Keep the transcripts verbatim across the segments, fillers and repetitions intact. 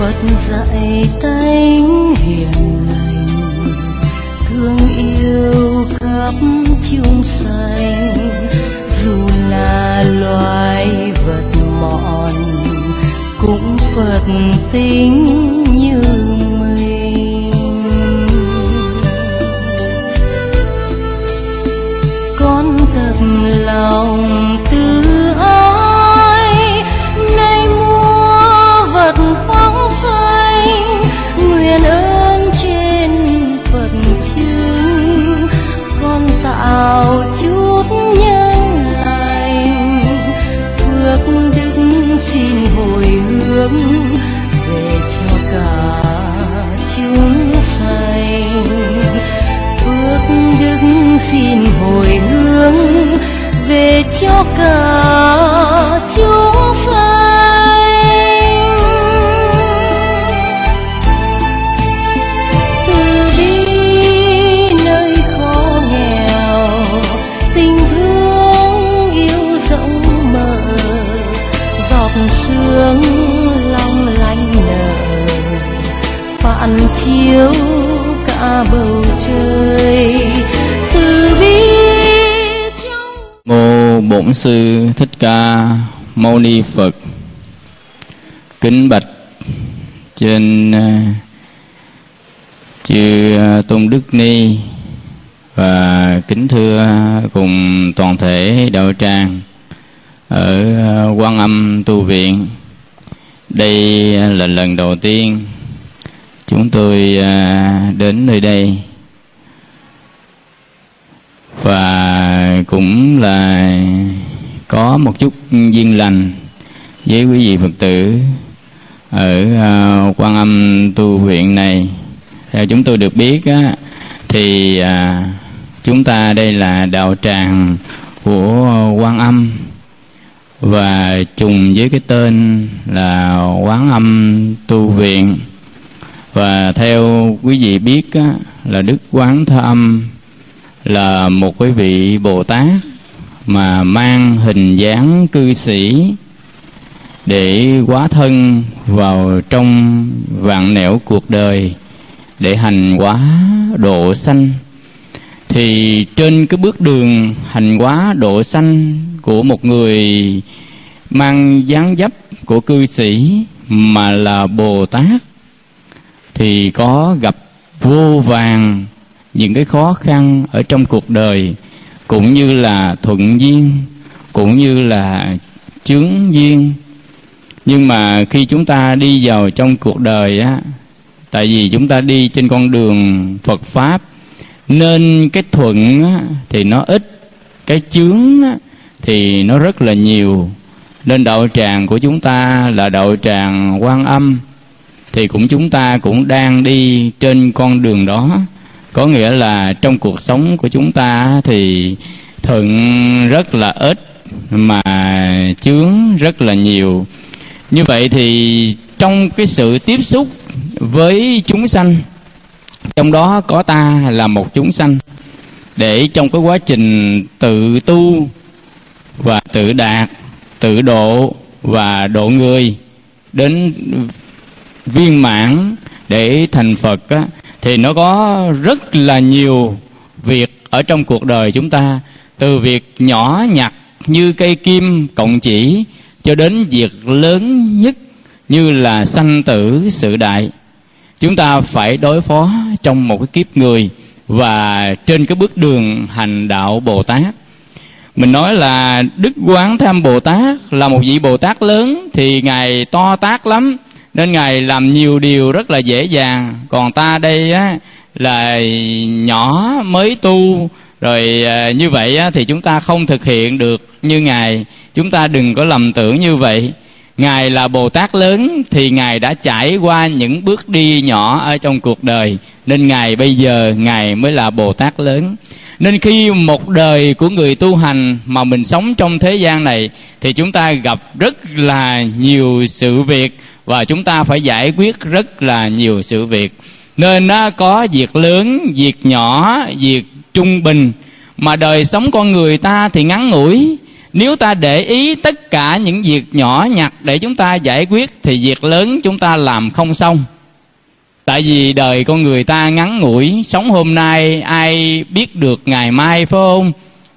Phật dạy tánh hiền lành, thương yêu khắp chúng sanh. Dù là loài vật mọn, cũng Phật tính như mình. Con tập lòng từ ái, nay mua vật phóng sanh. Nguyện ơn trên Phật chứng, con tạo chút nhân lành. Phước đức xin hồi hướng về cho cả chúng sanh. Phước đức xin hồi hướng về cho cả chúng sanh. Từ bi nơi khó nghèo, tình thương yêu rộng mở. Giọt sương long lanh nở, phản chiếu cả bầu trời. Từ bi Mô Bổn Sư Thích Ca Mâu Ni Phật. Kính bạch trên uh, chư uh, Tôn Đức Ni, và kính thưa cùng toàn thể đạo tràng ở uh, Quan Âm Tu Viện. Đây là lần đầu tiên chúng tôi uh, đến nơi đây, và cũng là có một chút duyên lành với quý vị Phật tử ở uh, Quan Âm Tu Viện này. Theo chúng tôi được biết á, thì uh, chúng ta đây là đạo tràng của Quan Âm, và trùng với cái tên là Quán Âm Tu Viện. Và theo quý vị biết á, là Đức Quán Thế Âm là một cái vị Bồ Tát mà mang hình dáng cư sĩ để hóa thân vào trong vạn nẻo cuộc đời để hành hóa độ sanh. Thì trên cái bước đường hành hóa độ sanh của một người mang dáng dấp của cư sĩ mà là Bồ Tát, thì có gặp vô vàn những cái khó khăn ở trong cuộc đời, cũng như là thuận duyên, cũng như là chướng duyên. Nhưng mà khi chúng ta đi vào trong cuộc đời á, tại vì chúng ta đi trên con đường Phật Pháp, nên cái thuận á, thì nó ít, cái chướng á, thì nó rất là nhiều. Nên đạo tràng của chúng ta là đạo tràng Quan Âm, thì cũng chúng ta cũng đang đi trên con đường đó. Có nghĩa là trong cuộc sống của chúng ta thì thuận rất là ít, mà chướng rất là nhiều. Như vậy thì trong cái sự tiếp xúc với chúng sanh, trong đó có ta là một chúng sanh, để trong cái quá trình tự tu và tự đạt, tự độ và độ người đến viên mãn để thành Phật á, thì nó có rất là nhiều việc ở trong cuộc đời chúng ta. Từ việc nhỏ nhặt như cây kim cộng chỉ, cho đến việc lớn nhất như là sanh tử sự đại, chúng ta phải đối phó trong một cái kiếp người và trên cái bước đường hành đạo Bồ Tát. Mình nói là Đức Quán Thế Âm Bồ Tát là một vị Bồ Tát lớn, thì Ngài to tát lắm, nên Ngài làm nhiều điều rất là dễ dàng. Còn ta đây á, là nhỏ mới tu, rồi à, như vậy á, thì chúng ta không thực hiện được như Ngài. Chúng ta đừng có lầm tưởng như vậy. Ngài là Bồ Tát lớn thì Ngài đã trải qua những bước đi nhỏ ở trong cuộc đời, nên Ngài bây giờ Ngài mới là Bồ Tát lớn. Nên khi một đời của người tu hành mà mình sống trong thế gian này, thì chúng ta gặp rất là nhiều sự việc, và chúng ta phải giải quyết rất là nhiều sự việc. Nên nó có việc lớn, việc nhỏ, việc trung bình. Mà đời sống con người ta thì ngắn ngủi, Nếu ta để ý tất cả những việc nhỏ nhặt để chúng ta giải quyết thì việc lớn chúng ta làm không xong. Tại vì đời con người ta ngắn ngủi, sống hôm nay ai biết được ngày mai, phải không?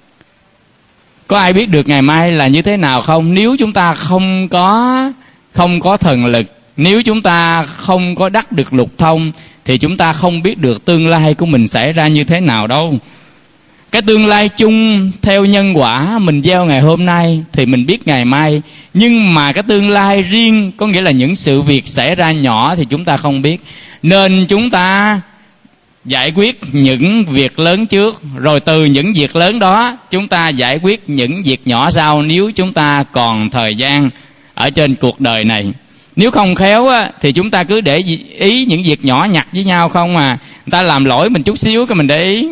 Có ai biết được ngày mai là như thế nào không? Nếu chúng ta không có không có thần lực, nếu chúng ta không có đắc được lục thông thì chúng ta không biết được tương lai của mình xảy ra như thế nào đâu. Cái tương lai chung theo nhân quả mình gieo ngày hôm nay thì mình biết ngày mai. Nhưng mà cái tương lai riêng, có nghĩa là những sự việc xảy ra nhỏ thì chúng ta không biết. Nên chúng ta giải quyết những việc lớn trước, rồi từ những việc lớn đó chúng ta giải quyết những việc nhỏ sau, nếu chúng ta còn thời gian ở trên cuộc đời này. Nếu không khéo á, thì chúng ta cứ để ý những việc nhỏ nhặt với nhau không à. Người ta làm lỗi mình chút xíu cái mình để ý,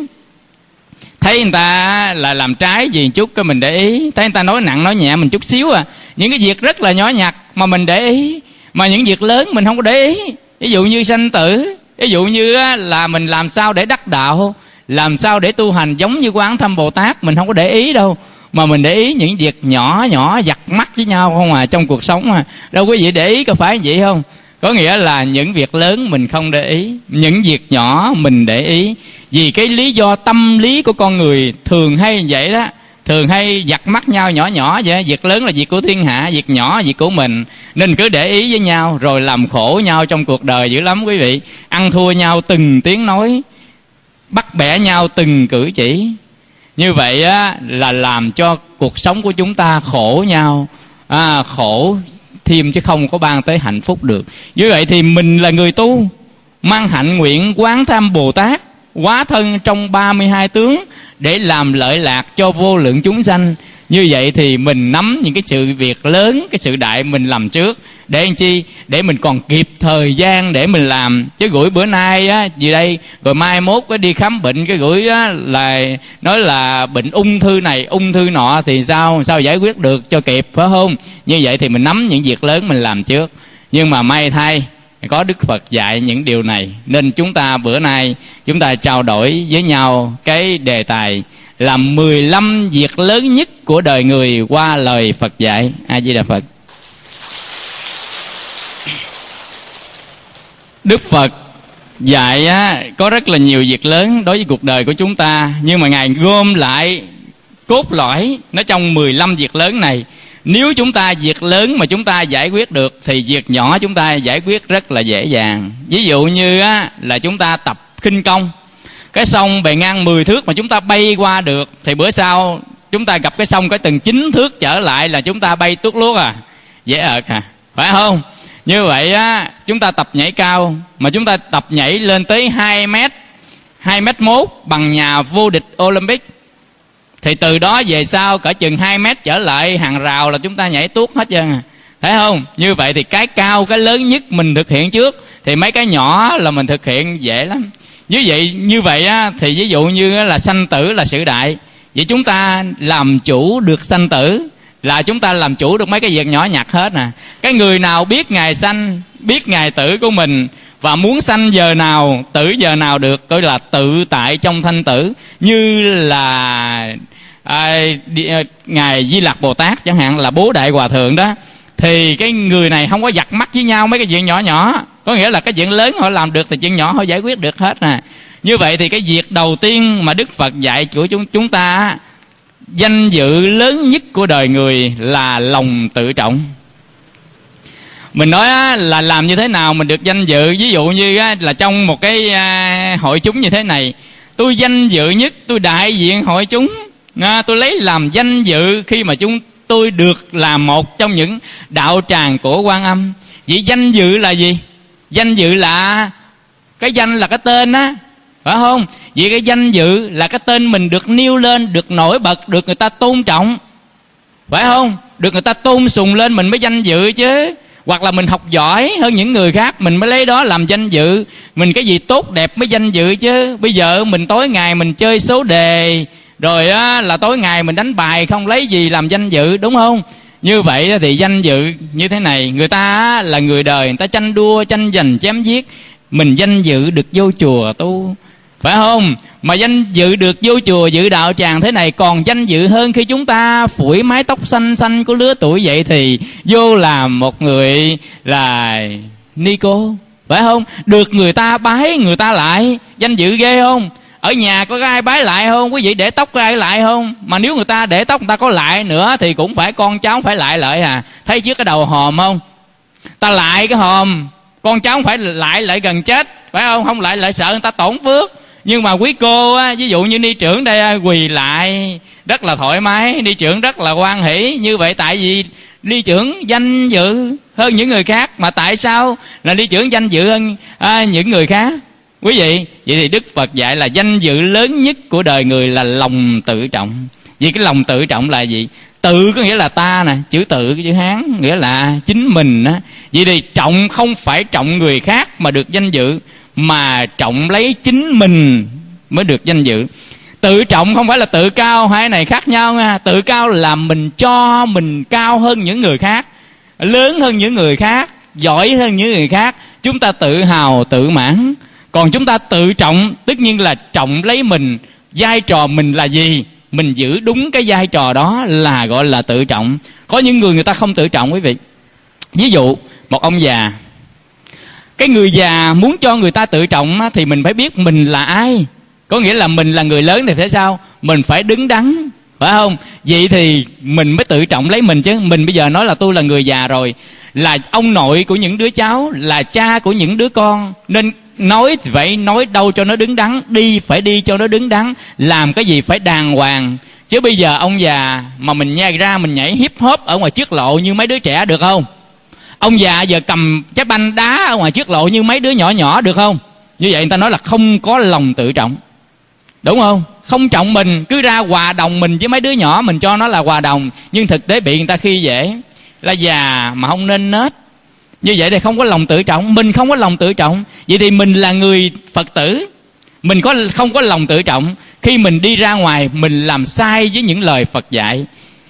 thấy người ta là làm trái gì chút cái mình để ý, thấy người ta nói nặng nói nhẹ mình chút xíu à. Những cái việc rất là nhỏ nhặt mà mình để ý, mà những việc lớn mình không có để ý. Ví dụ như sanh tử, ví dụ như là mình làm sao để đắc đạo, làm sao để tu hành giống như Quán Thâm Bồ Tát, mình không có để ý đâu. Mà mình để ý những việc nhỏ nhỏ giặt mắt với nhau không à, trong cuộc sống à. Đâu quý vị để ý có phải vậy không? Có nghĩa là những việc lớn mình không để ý, những việc nhỏ mình để ý. Vì cái lý do tâm lý của con người thường hay vậy đó, thường hay giặt mắt nhau nhỏ nhỏ vậy. Việc lớn là việc của thiên hạ, việc nhỏ là việc của mình. Nên cứ để ý với nhau rồi làm khổ nhau trong cuộc đời dữ lắm quý vị. Ăn thua nhau từng tiếng nói, bắt bẻ nhau từng cử chỉ. Như vậy á, là làm cho cuộc sống của chúng ta khổ nhau, à, khổ thêm chứ không có ban tới hạnh phúc được. Như vậy thì mình là người tu, mang hạnh nguyện Quán Tham Bồ Tát hóa thân trong ba mươi hai tướng để làm lợi lạc cho vô lượng chúng sanh. Như vậy thì mình nắm những cái sự việc lớn, cái sự đại mình làm trước. Để làm chi? Để mình còn kịp thời gian để mình làm. Chứ gửi bữa nay á, gì đây, rồi mai mốt có đi khám bệnh, cái gửi á, là nói là bệnh ung thư này, ung thư nọ thì sao? Sao giải quyết được cho kịp, phải không? Như vậy thì mình nắm những việc lớn mình làm trước. Nhưng mà may thay, có Đức Phật dạy những điều này. Nên chúng ta bữa nay, chúng ta trao đổi với nhau cái đề tài là mười lăm việc lớn nhất của đời người qua lời Phật dạy. A Di Đà Phật. Đức Phật dạy á, có rất là nhiều việc lớn đối với cuộc đời của chúng ta. Nhưng mà Ngài gom lại cốt lõi nó trong mười lăm việc lớn này. Nếu chúng ta việc lớn mà chúng ta giải quyết được thì việc nhỏ chúng ta giải quyết rất là dễ dàng. Ví dụ như á, là chúng ta tập khinh công, cái sông bề ngang mười thước mà chúng ta bay qua được, thì bữa sau chúng ta gặp cái sông cái từng chín thước trở lại là chúng ta bay tuốt luốt à, dễ ợt à, phải không? Như vậy á, chúng ta tập nhảy cao mà chúng ta tập nhảy lên tới hai mét, hai mét mốt bằng nhà vô địch Olympic, thì từ đó về sau cỡ chừng hai mét trở lại hàng rào là chúng ta nhảy tuốt hết trơn à, thấy không? Như vậy thì cái cao, cái lớn nhất mình thực hiện trước, thì mấy cái nhỏ là mình thực hiện dễ lắm. Như vậy như vậy á, thì ví dụ như là sanh tử là sự đại, vậy chúng ta làm chủ được sanh tử là chúng ta làm chủ được mấy cái việc nhỏ nhặt hết nè. Cái người nào biết ngày sanh, biết ngày tử của mình và muốn sanh giờ nào, tử giờ nào được, gọi là tự tại trong thanh tử. Như là à, đi, à, Ngài Di Lặc Bồ Tát chẳng hạn, là bố Đại Hòa Thượng đó, thì cái người này không có giặt mắt với nhau mấy cái chuyện nhỏ nhỏ. Có nghĩa là cái chuyện lớn họ làm được thì chuyện nhỏ họ giải quyết được hết nè. Như vậy thì cái việc đầu tiên mà Đức Phật dạy của chúng, chúng ta, danh dự lớn nhất của đời người là lòng tự trọng. Mình nói là làm như thế nào mình được danh dự. Ví dụ như là trong một cái hội chúng như thế này, tôi danh dự nhất, tôi đại diện hội chúng, tôi lấy làm danh dự khi mà chúng tôi được làm một trong những đạo tràng của Quan Âm. Vậy danh dự là gì? Danh dự là cái danh là cái tên á, phải không? Vậy cái danh dự là cái tên mình được nêu lên, được nổi bật, được người ta tôn trọng, phải không? Được người ta tôn sùng lên mình mới danh dự chứ. Hoặc là mình học giỏi hơn những người khác, mình mới lấy đó làm danh dự. Mình cái gì tốt đẹp mới danh dự chứ. Bây giờ mình tối ngày mình chơi số đề, rồi á, là tối ngày mình đánh bài, không lấy gì làm danh dự, đúng không? Như vậy thì danh dự như thế này. Người ta là người đời, người ta tranh đua, tranh giành, chém giết. Mình danh dự được vô chùa tu, phải không? Mà danh dự được vô chùa dự đạo tràng thế này còn danh dự hơn khi chúng ta phủi mái tóc xanh xanh của lứa tuổi vậy thì vô làm một người là ni cô, phải không? Được người ta bái người ta lại, danh dự ghê không? Ở nhà có ai bái lại không? Quý vị để tóc có ai lại không? Mà nếu người ta để tóc người ta có lại nữa thì cũng phải con cháu phải lại lại à. Thấy trước cái đầu hòm không? Ta lại cái hòm, con cháu phải lại lại gần chết, phải không? Không lại lại sợ người ta tổn phước. Nhưng mà quý cô á, ví dụ như ni trưởng đây quỳ lại rất là thoải mái, ni trưởng rất là hoan hỷ. Như vậy tại vì ni trưởng danh dự hơn những người khác. Mà tại sao là ni trưởng danh dự hơn à, những người khác? Quý vị, vậy thì Đức Phật dạy là danh dự lớn nhất của đời người là lòng tự trọng. Vì cái lòng tự trọng là gì? Tự có nghĩa là ta nè, chữ tự, chữ Hán nghĩa là chính mình á. Vậy thì trọng không phải trọng người khác mà được danh dự, mà trọng lấy chính mình mới được danh dự. Tự trọng không phải là tự cao, hai này khác nhau nha. Tự cao là mình cho mình cao hơn những người khác, lớn hơn những người khác, giỏi hơn những người khác, chúng ta tự hào tự mãn. Còn chúng ta tự trọng tất nhiên là trọng lấy mình, vai trò mình là gì, mình giữ đúng cái vai trò đó là gọi là tự trọng. Có những người người ta không tự trọng quý vị. Ví dụ một ông già, cái người già muốn cho người ta tự trọng thì mình phải biết mình là ai. Có nghĩa là mình là người lớn thì phải sao? Mình phải đứng đắn, phải không? Vậy thì mình mới tự trọng lấy mình chứ. Mình bây giờ nói là tôi là người già rồi, là ông nội của những đứa cháu, là cha của những đứa con, nên nói thì phải nói đâu cho nó đứng đắn, đi phải đi cho nó đứng đắn, làm cái gì phải đàng hoàng. Chứ bây giờ ông già mà mình nhai ra mình nhảy hip hop ở ngoài trước lộ như mấy đứa trẻ được không? Ông già giờ cầm trái banh đá ở ngoài trước lộ như mấy đứa nhỏ nhỏ được không? Như vậy người ta nói là không có lòng tự trọng, đúng không? Không trọng mình, cứ ra hòa đồng mình với mấy đứa nhỏ, mình cho nó là hòa đồng, nhưng thực tế bị người ta khi dễ là già mà không nên nết. Như vậy thì không có lòng tự trọng, mình không có lòng tự trọng. Vậy thì mình là người Phật tử, mình có không có lòng tự trọng. Khi mình đi ra ngoài mình làm sai với những lời Phật dạy,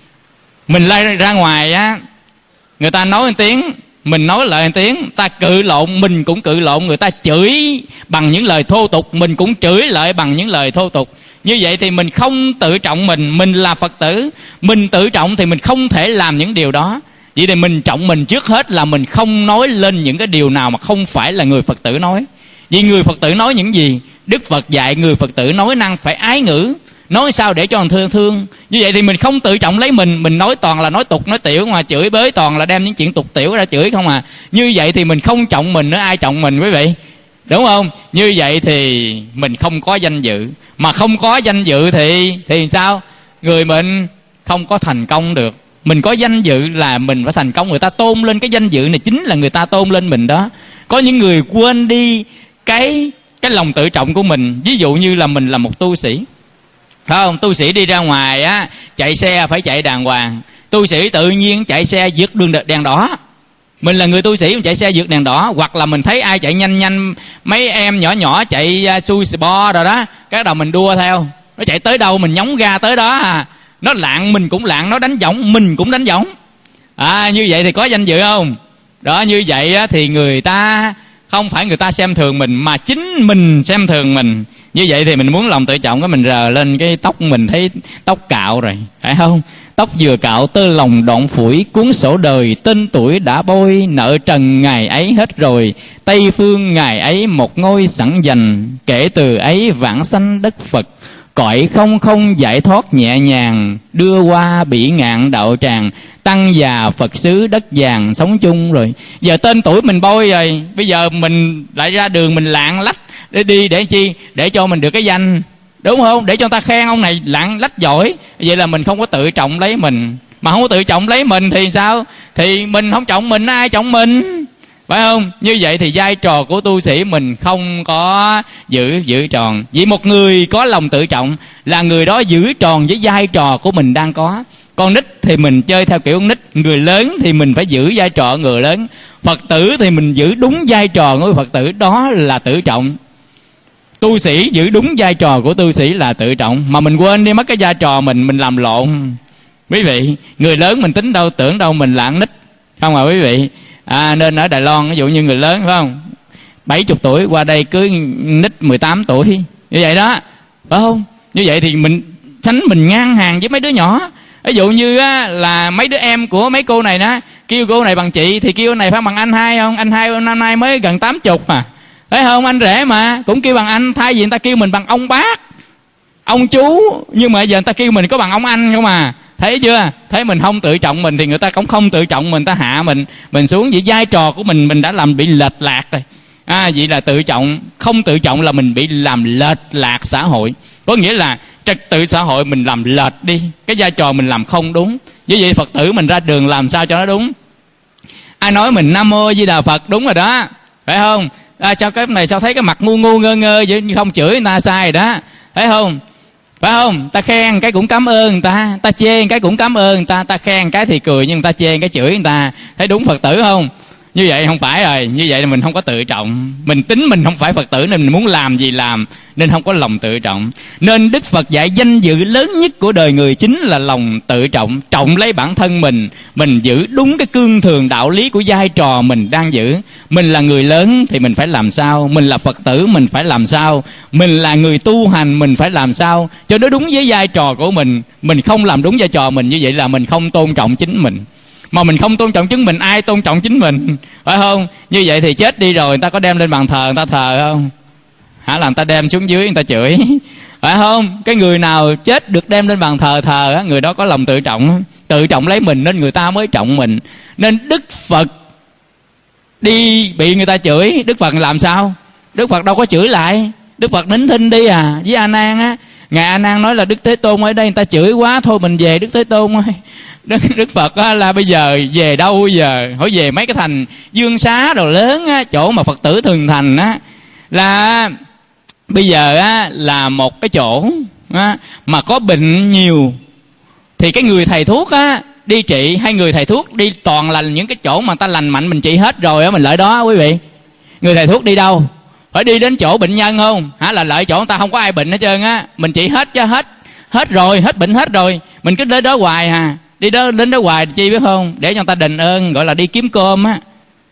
mình ra ngoài á, người ta nói một tiếng, mình nói lại một tiếng, ta cự lộn, mình cũng cự lộn. Người ta chửi bằng những lời thô tục, mình cũng chửi lại bằng những lời thô tục. Như vậy thì mình không tự trọng mình. Mình là Phật tử, mình tự trọng thì mình không thể làm những điều đó. Vậy thì mình trọng mình trước hết là mình không nói lên những cái điều nào mà không phải là người Phật tử nói. Vì người Phật tử nói những gì? Đức Phật dạy người Phật tử nói năng phải ái ngữ, nói sao để cho người thương thương. Như vậy thì mình không tự trọng lấy mình, mình nói toàn là nói tục nói tiểu, mà chửi bới toàn là đem những chuyện tục tiểu ra chửi không à. Như vậy thì mình không trọng mình nữa, ai trọng mình quý vị? Đúng không? Như vậy thì mình không có danh dự. Mà không có danh dự thì thì sao? Người mình không có thành công được. Mình có danh dự là mình phải thành công, người ta tôn lên cái danh dự này, chính là người ta tôn lên mình đó. Có những người quên đi cái cái lòng tự trọng của mình. Ví dụ như là mình là một tu sĩ, phải không? Tu sĩ đi ra ngoài á, chạy xe phải chạy đàng hoàng. Tu sĩ tự nhiên chạy xe vượt đường đèn đỏ. Mình là người tu sĩ mình chạy xe vượt đèn đỏ. Hoặc là mình thấy ai chạy nhanh nhanh, mấy em nhỏ nhỏ chạy xui bo rồi đó, cái đầu mình đua theo. Nó chạy tới đâu mình nhóng ga tới đó à. Nó lạng mình cũng lạng, nó đánh võng mình cũng đánh võng. À, như vậy thì có danh dự không? Đó, như vậy á, thì người ta không phải người ta xem thường mình, mà chính mình xem thường mình. Như vậy thì mình muốn lòng tự trọng, cái mình rờ lên cái tóc mình thấy tóc cạo rồi, phải không? Tóc vừa cạo tơ lòng đoạn phủi, cuốn sổ đời tên tuổi đã bôi, nợ trần ngày ấy hết rồi, Tây phương ngày ấy một ngôi sẵn dành, kể từ ấy vãng sanh đất Phật, cõi không không giải thoát nhẹ nhàng, đưa qua bỉ ngạn đạo tràng, tăng già Phật xứ đất vàng sống chung rồi. Giờ tên tuổi mình bôi rồi, bây giờ mình lại ra đường mình lạng lách để đi để chi? Để cho mình được cái danh, đúng không? Để cho người ta khen ông này lạng lách giỏi. Vậy là mình không có tự trọng lấy mình. Mà không có tự trọng lấy mình thì sao? Thì mình không trọng mình, ai trọng mình? Phải không? Như vậy thì vai trò của tu sĩ mình không có giữ giữ tròn. Vì một người có lòng tự trọng là người đó giữ tròn với vai trò của mình đang có. Con nít thì mình chơi theo kiểu con nít, người lớn thì mình phải giữ vai trò người lớn. Phật tử thì mình giữ đúng vai trò của Phật tử, đó là tự trọng. Tu sĩ giữ đúng vai trò của tu sĩ là tự trọng. Mà mình quên đi mất cái vai trò mình, mình làm lộn. Quý vị, người lớn mình tính đâu, tưởng đâu mình là con nít, không à quý vị? À, nên ở Đài Loan ví dụ như người lớn phải không, bảy mươi tuổi qua đây cứ nít mười tám tuổi, như vậy đó, phải không? Như vậy thì mình tránh mình ngang hàng với mấy đứa nhỏ. Ví dụ như á, là mấy đứa em của mấy cô này đó, kêu cô này bằng chị thì kêu này phải bằng anh hai không? Anh hai năm nay mới gần tám chục mà, phải không? Anh rể mà cũng kêu bằng anh, thay vì người ta kêu mình bằng ông bác, ông chú, nhưng mà giờ người ta kêu mình có bằng ông anh không à. Thấy chưa? Thấy mình không tự trọng mình thì người ta cũng không tự trọng mình, ta hạ mình mình xuống. Vậy vai trò của mình mình đã làm bị lệch lạc rồi. À, vậy là tự trọng, không tự trọng là mình bị làm lệch lạc xã hội. Có nghĩa là trật tự xã hội mình làm lệch đi, cái vai trò mình làm không đúng. Như vậy Phật tử mình ra đường làm sao cho nó đúng. Ai nói mình Nam Mô Di Đà Phật đúng rồi đó, phải không? À, sao cái này sao thấy cái mặt ngu ngu ngơ ngơ vậy, không chửi người ta sai rồi đó, phải không? Phải không? Ta khen cái cũng cảm ơn người ta, ta chê cái cũng cảm ơn người ta, ta khen cái thì cười nhưng ta chê cái chửi người ta. Thấy đúng Phật tử không? Như vậy không phải rồi, như vậy là mình không có tự trọng. Mình tính mình không phải Phật tử nên mình muốn làm gì làm, nên không có lòng tự trọng. Nên Đức Phật dạy danh dự lớn nhất của đời người chính là lòng tự trọng. Trọng lấy bản thân mình, mình giữ đúng cái cương thường đạo lý của vai trò mình đang giữ. Mình là người lớn thì mình phải làm sao, mình là Phật tử mình phải làm sao, mình là người tu hành mình phải làm sao cho nó đúng với vai trò của mình. Mình không làm đúng vai trò mình, như vậy là mình không tôn trọng chính mình. Mà mình không tôn trọng chính mình, ai tôn trọng chính mình, phải không? Như vậy thì chết đi rồi người ta có đem lên bàn thờ người ta thờ không? Hả, làm ta đem xuống dưới người ta chửi, phải không? Cái người nào chết được đem lên bàn thờ thờ, người đó có lòng tự trọng, tự trọng lấy mình nên người ta mới trọng mình. Nên Đức Phật đi bị người ta chửi, Đức Phật làm sao? Đức Phật đâu có chửi lại, Đức Phật nín thinh đi à. Với A Nan á, ngài A Nan nói là Đức Thế Tôn ở đây người ta chửi quá, thôi mình về Đức Thế Tôn ơi. Đức, Đức Phật á, là bây giờ về đâu bây giờ? Hỏi về mấy cái thành Dương Xá đồ lớn á, chỗ mà Phật tử thường thành á, là bây giờ á, là một cái chỗ á, mà có bệnh nhiều thì cái người thầy thuốc á đi trị, hay người thầy thuốc đi toàn là những cái chỗ mà ta lành mạnh mình trị hết rồi á, mình lợi đó quý vị. Người thầy thuốc đi đâu? Phải đi đến chỗ bệnh nhân không? Hả, là lợi chỗ người ta không có ai bệnh hết trơn á, mình trị hết chứ, hết hết rồi, hết bệnh hết rồi, mình cứ đến đó hoài à. Đi đó, đến đó hoài chi biết không? Để cho người ta đền ơn, gọi là đi kiếm cơm á.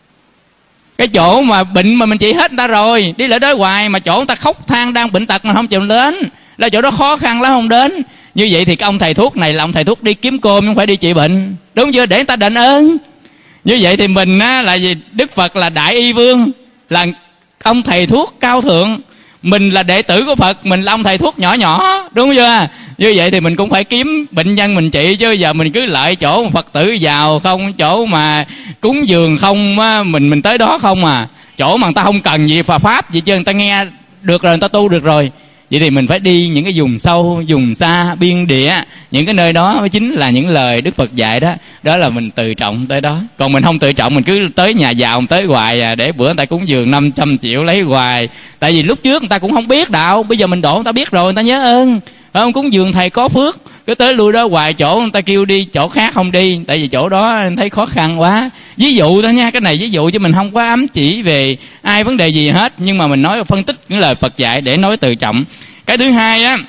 Cái chỗ mà bệnh mà mình trị hết người ta rồi, đi lại đó hoài, mà chỗ người ta khóc than đang bệnh tật mà không chịu đến, là chỗ đó khó khăn lắm không đến. Như vậy thì cái ông thầy thuốc này là ông thầy thuốc đi kiếm cơm, không phải đi trị bệnh, đúng chưa? Để người ta đền ơn. Như vậy thì mình á, là gì? Đức Phật là đại y vương, là ông thầy thuốc cao thượng, mình là đệ tử của Phật, mình là ông thầy thuốc nhỏ nhỏ, đúng chưa? Như vậy thì mình cũng phải kiếm bệnh nhân mình trị, chứ giờ mình cứ lại chỗ Phật tử giàu không, chỗ mà cúng dường không á, mình mình tới đó không à. Chỗ mà người ta không cần gì Phật pháp gì chứ, người ta nghe được rồi, người ta tu được rồi. Vậy thì mình phải đi những cái vùng sâu, vùng xa, biên địa, những cái nơi đó mới chính là những lời Đức Phật dạy đó. Đó là mình tự trọng tới đó. Còn mình không tự trọng, mình cứ tới nhà giàu mình tới hoài à, để bữa người ta cúng dường năm trăm triệu lấy hoài. Tại vì lúc trước người ta cũng không biết đạo, bây giờ mình độ người ta biết rồi, người ta nhớ ơn. Phải không? Cúng dường thầy có phước, cứ tới lui đó hoài, chỗ người ta kêu đi chỗ khác không đi, tại vì chỗ đó em thấy khó khăn quá. Ví dụ thôi nha, cái này ví dụ chứ mình không có ám chỉ về ai vấn đề gì hết, nhưng mà mình nói phân tích những lời Phật dạy để nói tự trọng. Cái thứ hai á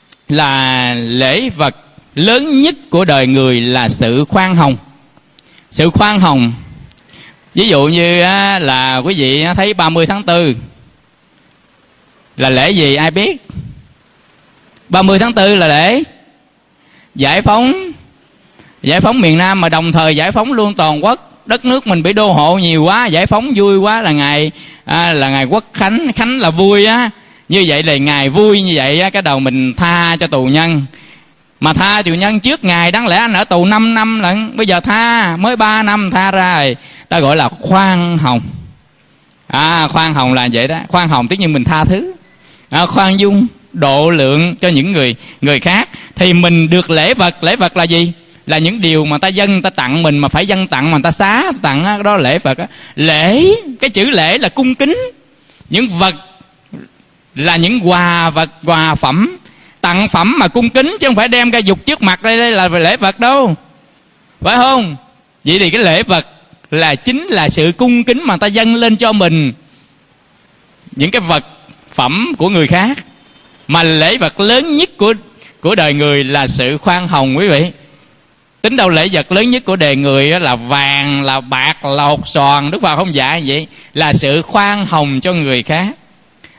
là lễ vật lớn nhất của đời người là sự khoan hồng. Sự khoan hồng, ví dụ như á, là quý vị thấy ba mươi tháng tư là lễ gì ai biết? ba mươi tháng tư là lễ giải phóng, giải phóng miền Nam, mà đồng thời giải phóng luôn toàn quốc. Đất nước mình bị đô hộ nhiều quá, giải phóng vui quá là ngày à, là ngày Quốc khánh. Khánh là vui á. Như vậy là ngày vui như vậy á, cái đầu mình tha cho tù nhân. Mà tha tù nhân trước ngày đáng lẽ anh ở tù năm năm lận, bây giờ tha mới ba năm tha ra rồi, ta gọi là khoan hồng. À, khoan hồng là vậy đó. Khoan hồng tất nhiên mình tha thứ, à, khoan dung, độ lượng cho những người người khác. Thì mình được lễ vật. Lễ vật là gì? Là những điều mà ta dâng, ta tặng mình mà phải dâng tặng, mà ta xá tặng đó, đó là lễ vật á. Lễ, cái chữ lễ là cung kính. Những vật là những quà vật, quà phẩm, tặng phẩm mà cung kính, chứ không phải đem ra dục trước mặt đây, đây là lễ vật đâu, phải không? Vậy thì cái lễ vật là chính là sự cung kính mà ta dâng lên cho mình, những cái vật phẩm của người khác. Mà lễ vật lớn nhất của của đời người là sự khoan hồng quý vị. Tính đâu lễ vật lớn nhất của đời người là vàng, là bạc, là hột xoàn. Đức Phật không dạy vậy, là sự khoan hồng cho người khác.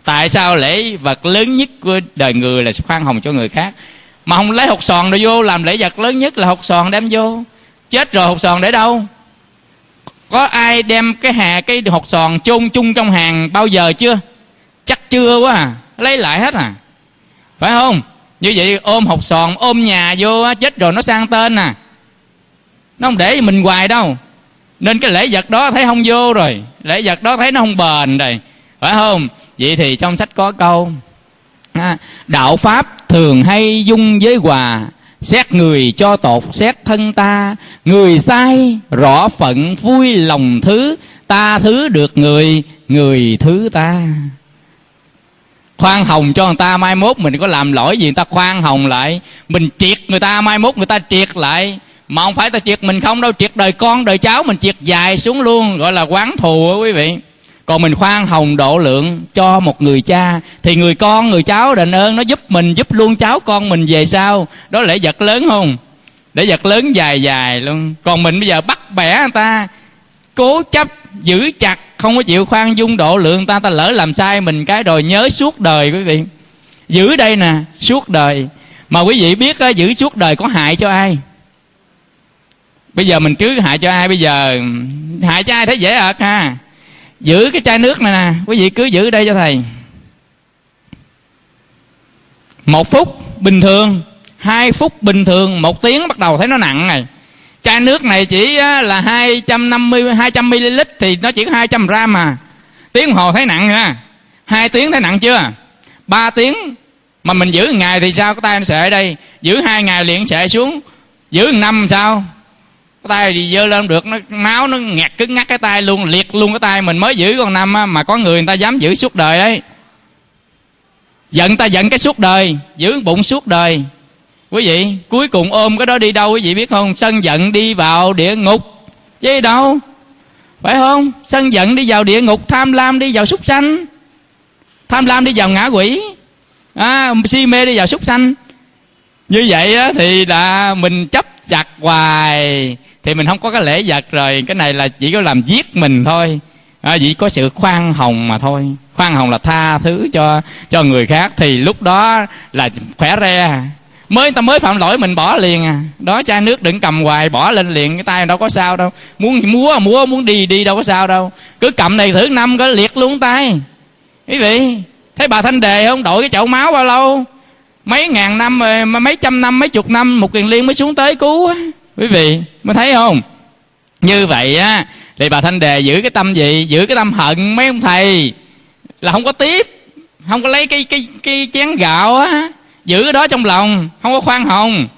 Tại sao lễ vật lớn nhất của đời người là khoan hồng cho người khác, mà không lấy hột xoàn rồi vô làm lễ vật lớn nhất là hột xoàn đem vô? Chết rồi hột xoàn để đâu? Có ai đem cái hà cái hột xoàn chôn chung trong hàng bao giờ chưa? Chắc chưa quá à. Lấy lại hết à, phải không? Như vậy ôm hột xoàn ôm nhà vô, chết rồi nó sang tên à, nó không để mình hoài đâu. Nên cái lễ vật đó thấy không vô rồi, lễ vật đó thấy nó không bền rồi, phải không? Vậy thì trong sách có câu à, đạo pháp thường hay dung với hòa, xét người cho tột xét thân ta, người sai rõ phận vui lòng thứ, ta thứ được người, người thứ ta. Khoan hồng cho người ta, mai mốt mình có làm lỗi gì người ta khoan hồng lại, mình triệt người ta, mai mốt người ta triệt lại. Mà không phải ta triệt mình không đâu, triệt đời con đời cháu mình triệt dài xuống luôn, gọi là quán thù đó quý vị. Còn mình khoan hồng độ lượng cho một người cha, thì người con người cháu đền ơn nó giúp mình, giúp luôn cháu con mình về sau. Đó lễ vật lớn không? Lễ vật lớn dài dài luôn. Còn mình bây giờ bắt bẻ người ta, cố chấp giữ chặt, không có chịu khoan dung độ lượng người ta, ta lỡ làm sai mình cái rồi nhớ suốt đời quý vị. Giữ đây nè, suốt đời. Mà quý vị biết á, giữ suốt đời có hại cho ai? Bây giờ mình cứ hại cho ai? Bây giờ hại cho ai thấy dễ ợt ha. Giữ cái chai nước này nè, quý vị cứ giữ đây cho thầy. Một phút bình thường, hai phút bình thường, một tiếng bắt đầu thấy nó nặng này. Chai nước này chỉ là hai trăm năm mươi, hai trăm mi li lít thì nó chỉ có hai trăm gram mà. Tiếng hồ thấy nặng ha. Hai tiếng thấy nặng chưa? Ba tiếng mà mình giữ một ngày thì sao? Cái tay nó sệ đây. Giữ hai ngày liền sệ xuống. Giữ một năm sao? Cái tay thì dơ lên được, nó máu nó nghẹt cứng ngắt cái tay luôn, liệt luôn cái tay. Mình mới giữ con năm á, mà có người người ta dám giữ suốt đời đấy. Giận ta giận cái suốt đời, giữ bụng suốt đời. Quý vị, cuối cùng ôm cái đó đi đâu quý vị biết không? Sân giận đi vào địa ngục chứ đâu, phải không? Sân giận đi vào địa ngục, tham lam đi vào súc sanh, tham lam đi vào ngã quỷ, à, si mê đi vào súc sanh. Như vậy á, thì là mình chấp chặt hoài thì mình không có cái lễ vật rồi. Cái này là chỉ có làm giết mình thôi, à, chỉ có sự khoan hồng mà thôi. Khoan hồng là tha thứ cho cho người khác, thì lúc đó là khỏe re. Mới người ta mới phạm lỗi mình bỏ liền à. Đó, chai nước đừng cầm hoài, bỏ lên liền, cái tay đâu có sao đâu. Muốn múa múa, muốn đi đi đâu có sao đâu. Cứ cầm này thử năm có liệt luôn tay. Quý vị thấy bà Thanh Đề không? Đội cái chậu máu bao lâu? Mấy ngàn năm rồi, mấy trăm năm, mấy chục năm một Kiền Liên mới xuống tới cứu á. Quý vị mới thấy không? Như vậy á, thì bà Thanh Đề giữ cái tâm gì? Giữ cái tâm hận mấy ông thầy là không có tiếp, không có lấy cái cái cái chén gạo á, giữ cái đó trong lòng, không có khoan hồng.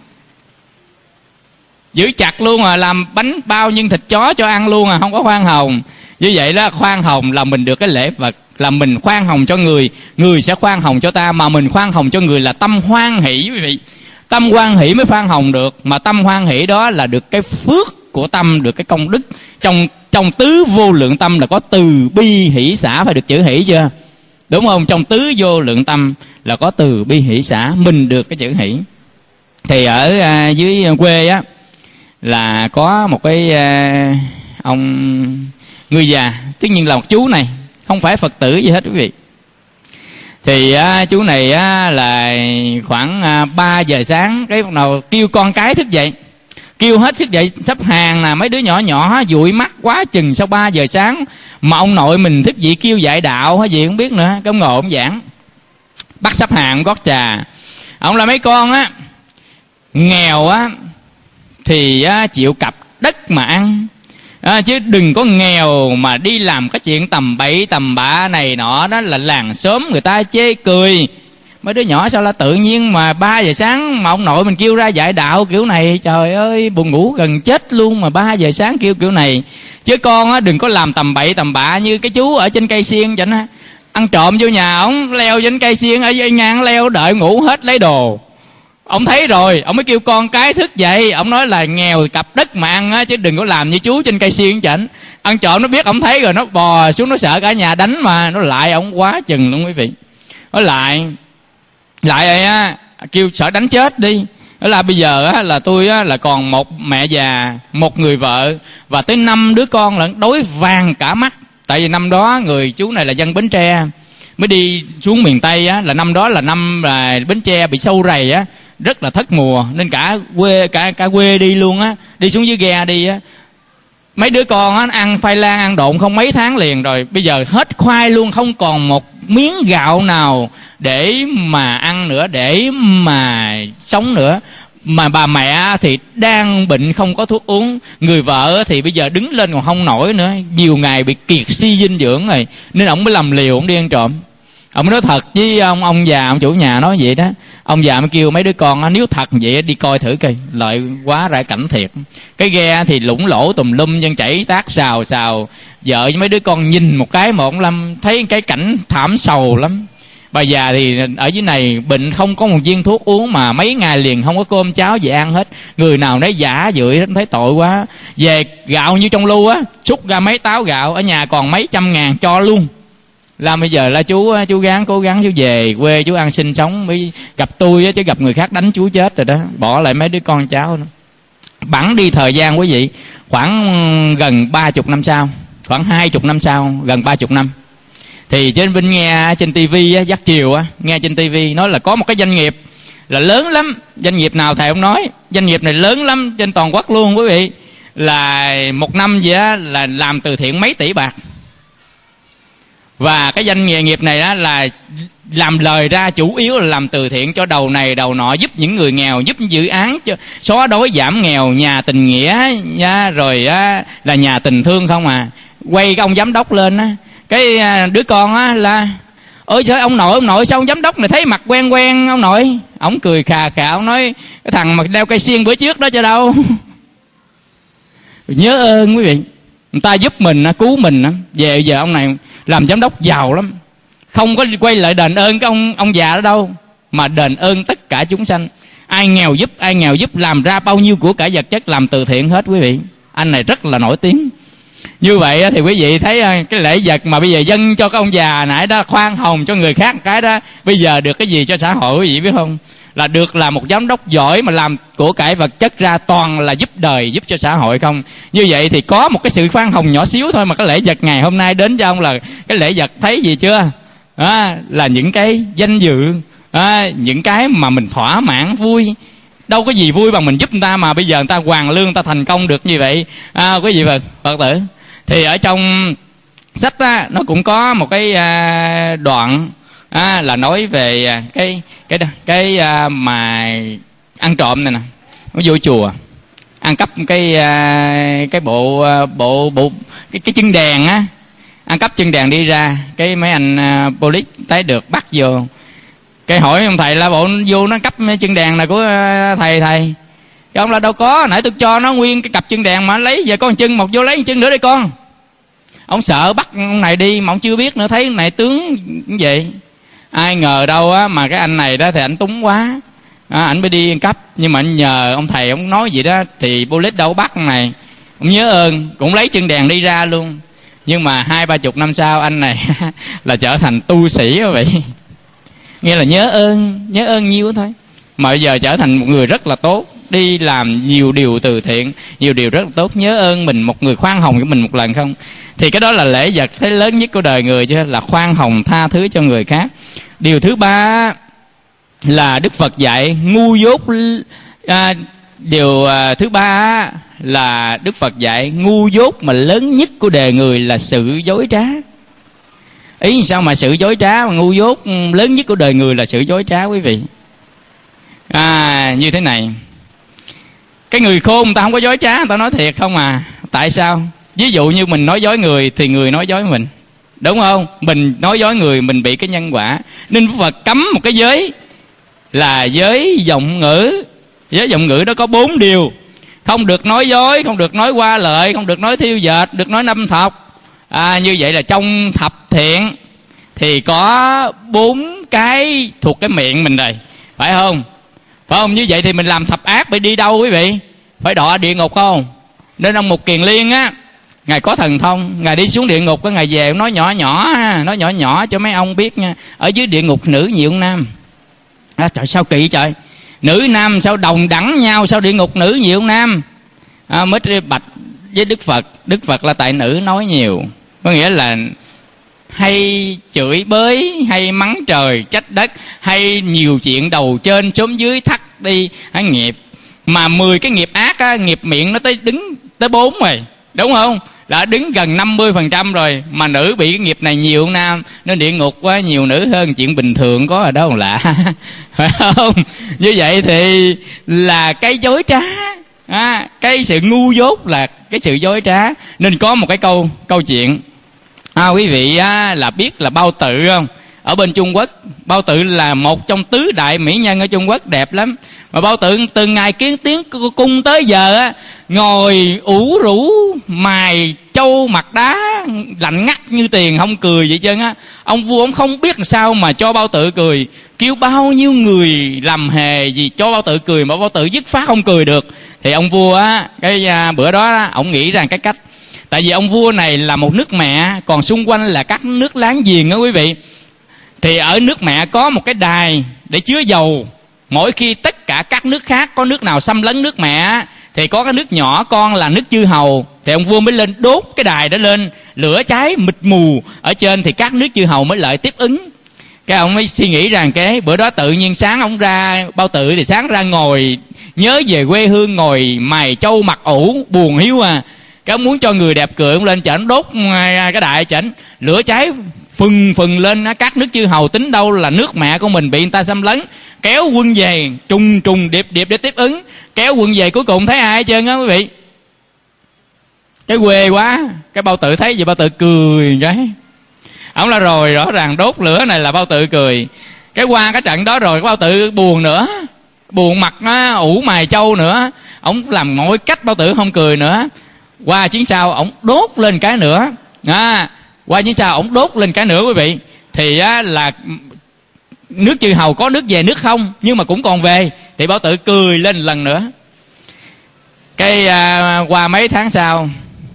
Giữ chặt luôn à, làm bánh bao nhân thịt chó cho ăn luôn à, không có khoan hồng. Như vậy đó, khoan hồng là mình được cái lễ vật, là mình khoan hồng cho người, người sẽ khoan hồng cho ta. Mà mình khoan hồng cho người là tâm hoan hỷ quý vị. Tâm hoan hỷ mới khoan hồng được. Mà tâm hoan hỷ đó là được cái phước của tâm, được cái công đức. Trong trong tứ vô lượng tâm là có từ bi hỷ xả, phải được chữ hỷ chưa? Đúng không? Trong tứ vô lượng tâm là có từ bi hỷ xả, mình được cái chữ hỷ. Thì ở à, dưới quê á là có một cái à, ông người già, tất nhiên là một chú này, không phải Phật tử gì hết quý vị. Thì à, chú này á, là khoảng à, ba giờ sáng cái bắt đầu kêu con cái thức dậy, kêu hết thức dậy sắp hàng là mấy đứa nhỏ nhỏ dụi mắt quá chừng sau ba giờ sáng. Mà ông nội mình thức dậy kêu dạy đạo hay gì không biết nữa, cái ông ngồi ông giảng, bắt sắp hàng gót trà. Ông là mấy con á nghèo á thì á, chịu cặp đất mà ăn, à, chứ đừng có nghèo mà đi làm cái chuyện tầm bậy tầm bạ này nọ, đó là làng xóm người ta chê cười. Mấy đứa nhỏ sao là tự nhiên mà ba giờ sáng mà ông nội mình kêu ra dạy đạo kiểu này, trời ơi buồn ngủ gần chết luôn mà ba giờ sáng kêu kiểu này. Chứ con á đừng có làm tầm bậy tầm bạ như cái chú ở trên cây xiên chẳng á, ăn trộm vô nhà ổng, leo trên cây xiên ở dây ngang leo đợi ngủ hết lấy đồ. Ông thấy rồi, ông mới kêu con cái thức dậy. Ông nói là nghèo cặp đất mà ăn á, chứ đừng có làm như chú trên cây xiên chảnh. Ăn trộm nó biết ông thấy rồi, nó bò xuống, nó sợ cả nhà đánh mà nó lại ông quá chừng luôn quý vị. Nó lại lại rồi á, kêu sợ đánh chết đi. Đó là bây giờ á, là tôi á, là còn một mẹ già, một người vợ và tới năm đứa con lận, đối vàng cả mắt. Tại vì năm đó người chú này là dân Bến Tre, mới đi xuống miền Tây á, là năm đó là năm là Bến Tre bị sâu rầy á, rất là thất mùa, nên cả quê cả cả quê đi luôn á, đi xuống dưới ghe đi á. Mấy đứa con á ăn khoai lang ăn độn không mấy tháng liền rồi, bây giờ hết khoai luôn, không còn một miếng gạo nào để mà ăn nữa, để mà sống nữa. Mà bà mẹ thì đang bệnh không có thuốc uống, người vợ thì bây giờ đứng lên còn không nổi nữa, nhiều ngày bị kiệt suy dinh dưỡng rồi, nên ông mới làm liều, ông đi ăn trộm. Ông mới nói thật với ông ông già, ông chủ nhà nói vậy đó. Ông già mới kêu mấy đứa con nếu thật vậy đi coi thử coi, lợi quá ra cảnh thiệt. Cái ghe thì lũng lỗ tùm lum, dân chảy tác xào xào. Vợ với mấy đứa con nhìn một cái một lâm thấy cái cảnh thảm sầu lắm. Bà già thì ở dưới này bệnh không có một viên thuốc uống, mà mấy ngày liền không có cơm cháo gì ăn hết. Người nào nấy giả dưỡi, thấy tội quá. Về gạo như trong lu á, xúc ra mấy táo gạo, ở nhà còn mấy trăm ngàn cho luôn. Là bây giờ là chú chú gắng cố gắng chú về quê chú ăn sinh sống mới gặp tôi á, chứ gặp người khác đánh chú chết rồi đó, bỏ lại mấy đứa con cháu nữa. Bẵng đi thời gian quý vị, khoảng gần ba chục năm sau, khoảng hai chục năm sau, gần ba chục năm, thì trên Vinh nghe trên tivi á, dắt chiều á, nghe trên tivi nói là có một cái doanh nghiệp là lớn lắm. Doanh nghiệp nào thầy ông nói, doanh nghiệp này lớn lắm trên toàn quốc luôn quý vị, là một năm gì á là làm từ thiện mấy tỷ bạc. Và cái doanh nghề nghiệp này đó là làm lời ra chủ yếu là làm từ thiện cho đầu này đầu nọ, giúp những người nghèo, giúp dự án cho xóa đói giảm nghèo, nhà tình nghĩa nha, rồi á, là nhà tình thương không à. Quay cái ông giám đốc lên á, cái đứa con á là ôi trời ông nội, ông nội sao ông giám đốc này thấy mặt quen quen ông nội. Ông cười khà khà, ông nói cái thằng mà đeo cây xiên bữa trước đó cho đâu. Nhớ ơn quý vị, người ta giúp mình cứu mình, về giờ ông này làm giám đốc giàu lắm, không có quay lại đền ơn cái ông ông già đó đâu, mà đền ơn tất cả chúng sanh. Ai nghèo giúp, ai nghèo giúp, làm ra bao nhiêu của cải vật chất làm từ thiện hết quý vị. Anh này rất là nổi tiếng. Như vậy thì quý vị thấy cái lễ vật mà bây giờ dâng cho cái ông già nãy đó, khoan hồng cho người khác cái đó, bây giờ được cái gì cho xã hội quý vị biết không? Là được là một giám đốc giỏi mà làm của cải vật chất ra toàn là giúp đời, giúp cho xã hội không. Như vậy thì có một cái sự khoan hồng nhỏ xíu thôi mà cái lễ vật ngày hôm nay đến cho ông là cái lễ vật thấy gì chưa? À, là những cái danh dự, à, những cái mà mình thỏa mãn vui. Đâu có gì vui bằng mình giúp người ta mà bây giờ người ta hoàn lương, người ta thành công được như vậy. À, quý vị Phật, Phật tử, thì ở trong sách á, nó cũng có một cái à, đoạn à, là nói về cái cái cái à, mà ăn trộm này nè, nó vô chùa ăn cắp cái à, cái bộ bộ bộ cái cái chân đèn á, ăn cắp chân đèn đi ra, cái mấy anh à, police thấy được bắt vô, cái hỏi ông thầy là bộ vô nó cắp chân đèn này của à, thầy thầy. Cái ông là đâu có, nãy tôi cho nó nguyên cái cặp chân đèn mà lấy về con chân một vô lấy chân nữa đây con. Ông sợ bắt ông này đi mà ông chưa biết nữa, thấy ông này tướng như vậy. Ai ngờ đâu á mà cái anh này đó thì anh túng quá, à, anh mới đi ăn cắp. Nhưng mà anh nhờ ông thầy ông nói gì đó thì police đâu bắt ông này, ông nhớ ơn cũng lấy chân đèn đi ra luôn. Nhưng mà hai ba chục năm sau anh này là trở thành tu sĩ đó vậy. Nghĩa là nhớ ơn, nhớ ơn nhiêu thôi mà bây giờ trở thành một người rất là tốt, đi làm nhiều điều từ thiện, nhiều điều rất là tốt. Nhớ ơn mình, một người khoan hồng với mình một lần không, thì cái đó là lễ vật thấy lớn nhất của đời người chứ, là khoan hồng tha thứ cho người khác. Điều thứ ba là Đức Phật dạy ngu dốt. À, điều à, thứ ba là Đức Phật dạy ngu dốt mà lớn nhất của đời người là sự dối trá. Ý sao mà sự dối trá mà ngu dốt lớn nhất của đời người là sự dối trá quý vị. À, như thế này, cái người khôn người ta không có dối trá, người ta nói thiệt không à. Tại sao? Ví dụ như mình nói dối người thì người nói dối mình, đúng không? Mình nói dối người mình bị cái nhân quả. Nên Đức Phật cấm một cái giới là giới giọng ngữ. Giới giọng ngữ đó có bốn điều: không được nói dối, không được nói qua lợi, không được nói thiêu dệt, được nói năm thọc. À, như vậy là trong thập thiện thì có bốn cái thuộc cái miệng mình rồi, phải không? Phải không? Như vậy thì mình làm thập ác phải đi đâu quý vị? Phải đọa địa ngục không? Nên ông Mục Kiền Liên á, ngài có thần thông, ngài đi xuống địa ngục, ngài về nói nhỏ nhỏ, nói nhỏ nhỏ cho mấy ông biết nha. Ở dưới địa ngục nữ nhiều nam. À, trời sao kỳ trời, nữ nam sao đồng đẳng nhau, sao địa ngục nữ nhiều nam? À, mới bạch với Đức Phật. Đức Phật là tại nữ nói nhiều, có nghĩa là hay chửi bới, hay mắng trời trách đất, hay nhiều chuyện đầu trên xóm dưới thắt đi hay nghiệp. Mà mười cái nghiệp ác á, nghiệp miệng nó tới đứng tới bốn rồi, đúng không? Đã đứng gần năm mươi phần trăm rồi. Mà nữ bị cái nghiệp này nhiều hơn nam, nên địa ngục quá nhiều nữ hơn chuyện bình thường có ở đâu lạ. Phải không? Như vậy thì là cái dối trá, à, cái sự ngu dốt là cái sự dối trá. Nên có một cái câu câu chuyện, à, quý vị á, là biết là Bao Tự không? Ở bên Trung Quốc, Bao Tự là một trong tứ đại mỹ nhân ở Trung Quốc, đẹp lắm. Mà Bao Tự từ ngày kiến tiếng cung tới giờ á, ngồi ủ rũ mài châu mặt đá lạnh ngắt như tiền, không cười vậy trơn á. Ông vua ông không biết làm sao mà cho Bao Tự cười, kêu bao nhiêu người làm hề gì cho Bao Tự cười mà Bao Tự dứt phát không cười được. Thì ông vua á, cái à, bữa đó á, ông nghĩ ra cái cách. Tại vì ông vua này là một nước mẹ, còn xung quanh là các nước láng giềng đó quý vị. Thì ở nước mẹ có một cái đài để chứa dầu. Mỗi khi tất cả các nước khác có nước nào xâm lấn nước mẹ thì có cái nước nhỏ con là nước chư hầu, thì ông vua mới lên đốt cái đài đó lên, lửa cháy mịt mù ở trên thì các nước chư hầu mới lợi tiếp ứng. Cái ông mới suy nghĩ rằng cái bữa đó tự nhiên sáng ông ra, Bao Tự thì sáng ra ngồi nhớ về quê hương, ngồi mài trâu mặt ủ buồn hiu à. Cái ông muốn cho người đẹp cười, ông lên chảnh đốt cái đại chảnh, lửa cháy phừng phừng lên. Các nước chư hầu tính đâu là nước mẹ của mình bị người ta xâm lấn, kéo quân về trùng trùng điệp điệp để tiếp ứng. Kéo quân về cuối cùng thấy ai hết trơn á quý vị, cái quê quá. Cái Bao Tự thấy vậy Bao Tự cười cái, ông là rồi rõ ràng đốt lửa này là Bao Tự cười. Cái qua cái trận đó rồi Bao Tự buồn nữa, buồn mặt á, ủ mài trâu nữa. Ông làm mọi cách Bao Tự không cười nữa. Qua chuyến sau ông đốt lên cái nữa, à, qua chuyến sau ông đốt lên cái nữa quý vị. Thì á, là nước chư hầu có nước về nước không, nhưng mà cũng còn về. Thì Bao Tự cười lên lần nữa. Cái à, qua mấy tháng sau,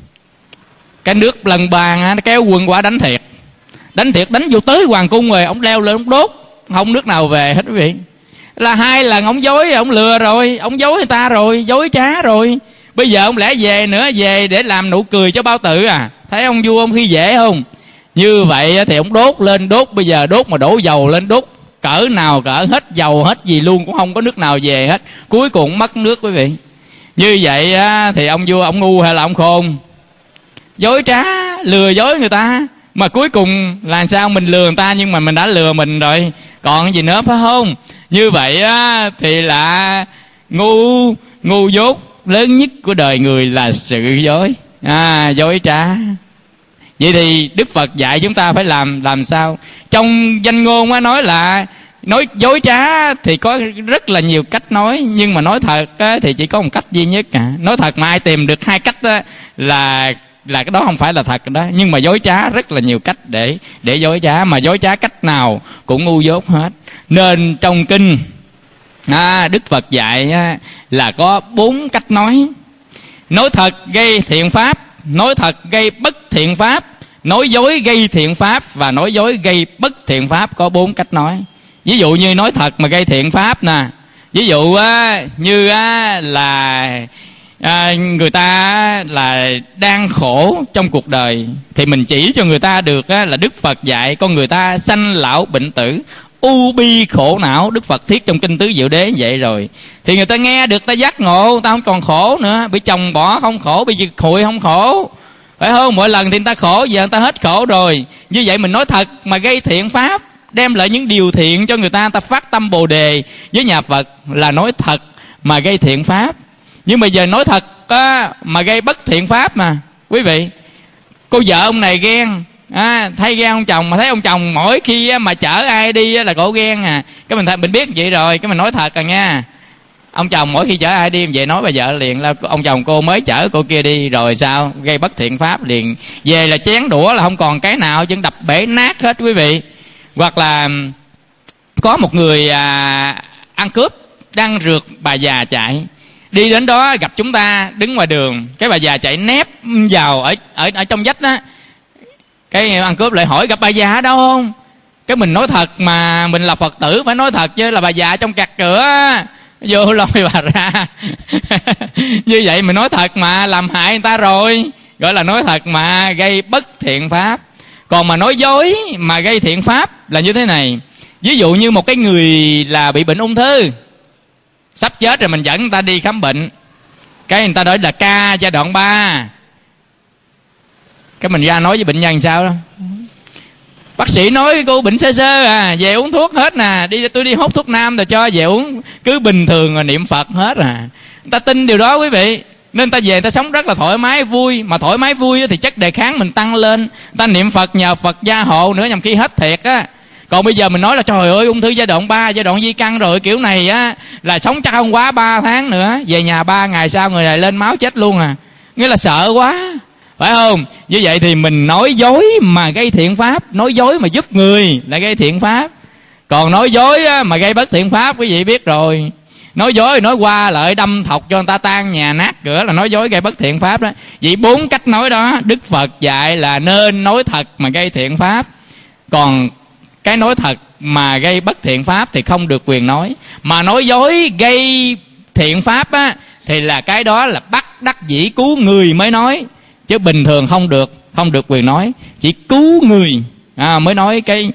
cái nước lần bàn á, nó kéo quân qua đánh thiệt. Đánh thiệt đánh vô tới hoàng cung rồi, ông leo lên ông đốt, không nước nào về hết quý vị. Là hai lần ông dối, ông lừa rồi, ông dối người ta rồi, dối trá rồi. Bây giờ ông lẽ về nữa, về để làm nụ cười cho Bao Tự à. Thấy ông vua ông khi dễ không? Như vậy thì ông đốt lên, đốt bây giờ đốt mà đổ dầu lên, đốt cỡ nào cỡ hết dầu hết gì luôn, cũng không có nước nào về hết. Cuối cùng mất nước quý vị. Như vậy á, thì ông vua ông ngu hay là ông khôn? Dối trá, lừa dối người ta. Mà cuối cùng là sao? Mình lừa người ta nhưng mà mình đã lừa mình rồi, còn gì nữa, phải không? Như vậy á, thì là ngu ngu dốt lớn nhất của đời người là sự dối, à, dối trá. Vậy thì Đức Phật dạy chúng ta phải làm làm sao? Trong danh ngôn á, nói là nói dối trá thì có rất là nhiều cách nói, nhưng mà nói thật á, thì chỉ có một cách duy nhất à. Nói thật mà ai tìm được hai cách á, là là cái đó không phải là thật đó. Nhưng mà dối trá rất là nhiều cách để để dối trá, mà dối trá cách nào cũng ngu dốt hết. Nên trong kinh à, Đức Phật dạy á, là có bốn cách nói. Nói thật gây thiện pháp, nói thật gây bất thiện pháp, nói dối gây thiện pháp, và nói dối gây bất thiện pháp. Có bốn cách nói. Ví dụ như nói thật mà gây thiện pháp nè. Ví dụ á, như á, là à, người ta là đang khổ trong cuộc đời, thì mình chỉ cho người ta được á, là Đức Phật dạy con người ta sanh lão bệnh tử, u bi khổ não. Đức Phật thiết trong kinh Tứ Diệu Đế vậy rồi, thì người ta nghe được, ta giác ngộ, ta không còn khổ nữa. Bị chồng bỏ không khổ, bị giật hụi không khổ, phải không? Mỗi lần thì người ta khổ, giờ người ta hết khổ rồi. Như vậy mình nói thật mà gây thiện pháp, đem lại những điều thiện cho người ta, người ta phát tâm Bồ Đề với nhà Phật, là nói thật mà gây thiện pháp. Nhưng mà giờ nói thật á, mà gây bất thiện pháp mà quý vị. Cô vợ ông này ghen, à, thấy ghen ông chồng, mà thấy ông chồng mỗi khi á, mà chở ai đi á, là cổ ghen à. Cái mình mình biết vậy rồi, cái mình nói thật à nha. Ông chồng mỗi khi chở ai đi về nói bà vợ liền là ông chồng cô mới chở cô kia đi, rồi sao? Gây bất thiện pháp liền. Về là chén đũa là không còn cái nào, chân đập bể nát hết quý vị. Hoặc là có một người à, ăn cướp đang rượt bà già chạy, đi đến đó gặp chúng ta đứng ngoài đường, cái bà già chạy nép vào ở ở ở trong vách á. Cái ăn cướp lại hỏi gặp bà già ở đâu không? Cái mình nói thật mà, mình là Phật tử phải nói thật chứ, là bà già trong cặt cửa, vô lôi bà ra. Như vậy mình nói thật mà làm hại người ta rồi, gọi là nói thật mà gây bất thiện pháp. Còn mà nói dối mà gây thiện pháp là như thế này. Ví dụ như một cái người là bị bệnh ung thư, sắp chết rồi, mình dẫn người ta đi khám bệnh, cái người ta nói là ca giai đoạn ba, cái mình ra nói với bệnh nhân sao đó, bác sĩ nói cô bệnh sơ sơ à, về uống thuốc hết nè, đi tôi đi hút thuốc nam rồi cho về uống, cứ bình thường rồi niệm Phật hết à. Người ta tin điều đó quý vị, nên ta về người ta sống rất là thoải mái vui. Mà thoải mái vui thì chất đề kháng mình tăng lên, người ta niệm Phật nhờ Phật gia hộ nữa, nhằm khi hết thiệt á. Còn bây giờ mình nói là trời ơi ung thư giai đoạn ba, giai đoạn di căn rồi, kiểu này á là sống chắc không quá ba tháng nữa, về nhà ba ngày sau người này lên máu chết luôn à. Nghĩa là sợ quá, phải không? Như vậy thì mình nói dối mà gây thiện pháp, nói dối mà giúp người là gây thiện pháp. Còn nói dối á, mà gây bất thiện pháp quý vị biết rồi. Nói dối nói qua lợi đâm thọc cho người ta tan nhà nát cửa là nói dối gây bất thiện pháp đó. Vậy bốn cách nói đó Đức Phật dạy là nên nói thật mà gây thiện pháp. Còn cái nói thật mà gây bất thiện pháp thì không được quyền nói. Mà nói dối gây thiện pháp á, thì là cái đó là bắt đắc dĩ cứu người mới nói, chứ bình thường không được, không được quyền nói. Chỉ cứu người à, mới nói cái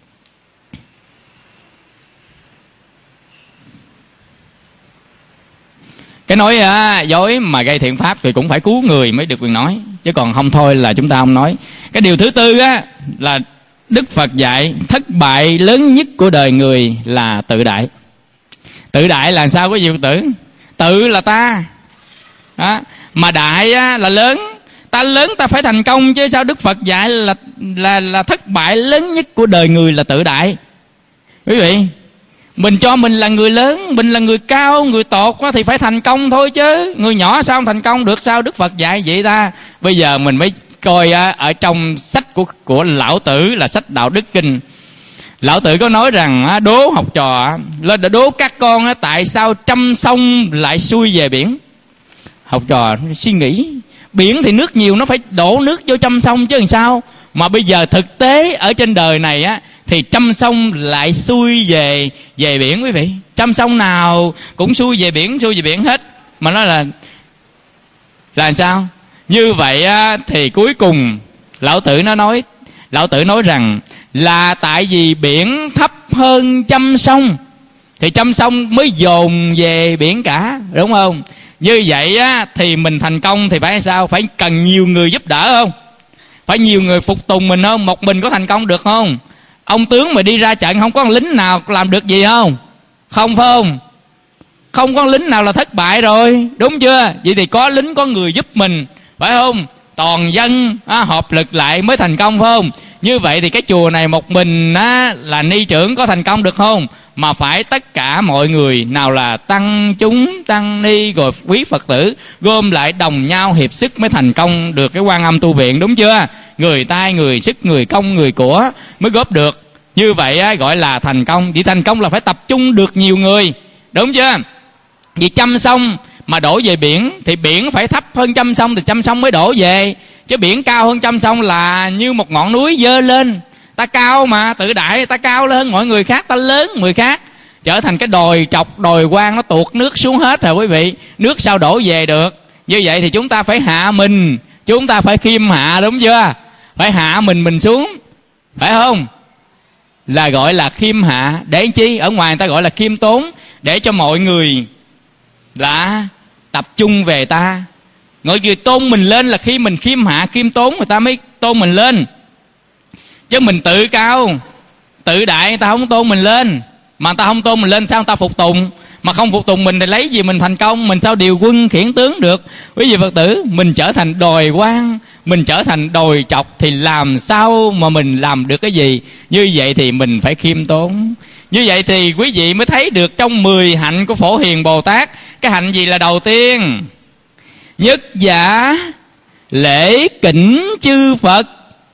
cái nói à, dối mà gây thiện pháp thì cũng phải cứu người mới được quyền nói, chứ còn không thôi là chúng ta không nói. Cái điều thứ tư á là Đức Phật dạy thất bại lớn nhất của đời người là tự đại. Tự đại là sao quý vị Phật tử? Tự là ta đó, mà đại á, là lớn. Ta lớn ta phải thành công chứ sao Đức Phật dạy là là là thất bại lớn nhất của đời người là tự đại. Quý vị, mình cho mình là người lớn, mình là người cao, người tột thì phải thành công thôi chứ. Người nhỏ sao không thành công được, sao Đức Phật dạy vậy ta? Bây giờ mình mới coi ở trong sách của của Lão Tử là sách Đạo Đức Kinh. Lão Tử có nói rằng đố học trò lên đã đố các con tại sao trăm sông lại xuôi về biển. Học trò suy nghĩ, biển thì nước nhiều nó phải đổ nước vô trăm sông chứ làm sao. Mà bây giờ thực tế ở trên đời này á thì trăm sông lại xuôi về về biển quý vị. Trăm sông nào cũng xuôi về biển, xuôi về biển hết. Mà nó là là làm sao? Như vậy á, thì cuối cùng Lão Tử nó nói, Lão Tử nói rằng là tại vì biển thấp hơn trăm sông thì trăm sông mới dồn về biển cả, đúng không? Như vậy á, thì mình thành công thì phải sao? Phải cần nhiều người giúp đỡ không? Phải nhiều người phục tùng mình không? Một mình có thành công được không? Ông tướng mà đi ra trận không có lính nào làm được gì không? Không phải không? Không có lính nào là thất bại rồi, đúng chưa? Vậy thì có lính có người giúp mình, phải không? Toàn dân á, hợp lực lại mới thành công, phải không? Như vậy thì cái chùa này một mình á, là ni trưởng có thành công được không? Mà phải tất cả mọi người, nào là tăng chúng, tăng ni rồi quý Phật tử gom lại đồng nhau hiệp sức mới thành công được cái Quan Âm tu viện, đúng chưa? Người tay, người sức, người công, người của mới góp được. Như vậy á, gọi là thành công. Vì thành công là phải tập trung được nhiều người, đúng chưa? Vì trăm sông mà đổ về biển thì biển phải thấp hơn trăm sông thì trăm sông mới đổ về. Chứ biển cao hơn trăm sông là như một ngọn núi dơ lên. Ta cao mà, tự đại, ta cao hơn mọi người khác, ta lớn người khác, trở thành cái đồi trọc, đồi quan nó tuột nước xuống hết rồi quý vị. Nước sao đổ về được? Như vậy thì chúng ta phải hạ mình, chúng ta phải khiêm hạ, đúng chưa? Phải hạ mình mình xuống, phải không? Là gọi là khiêm hạ. Để chi? Ở ngoài người ta gọi là khiêm tốn, để cho mọi người là tập trung về ta. Người người tôn mình lên là khi mình khiêm hạ, khiêm tốn người ta mới tôn mình lên. Chứ mình tự cao, tự đại người ta không tôn mình lên. Mà người ta không tôn mình lên sao người ta phục tùng? Mà không phục tùng mình thì lấy gì mình thành công? Mình sao điều quân khiển tướng được? Quý vị Phật tử, mình trở thành đồi quan, mình trở thành đồi trọc thì làm sao mà mình làm được cái gì? Như vậy thì mình phải khiêm tốn. Như vậy thì quý vị mới thấy được trong mười hạnh của Phổ Hiền Bồ Tát, cái hạnh gì là đầu tiên? Nhất giả lễ kính chư Phật.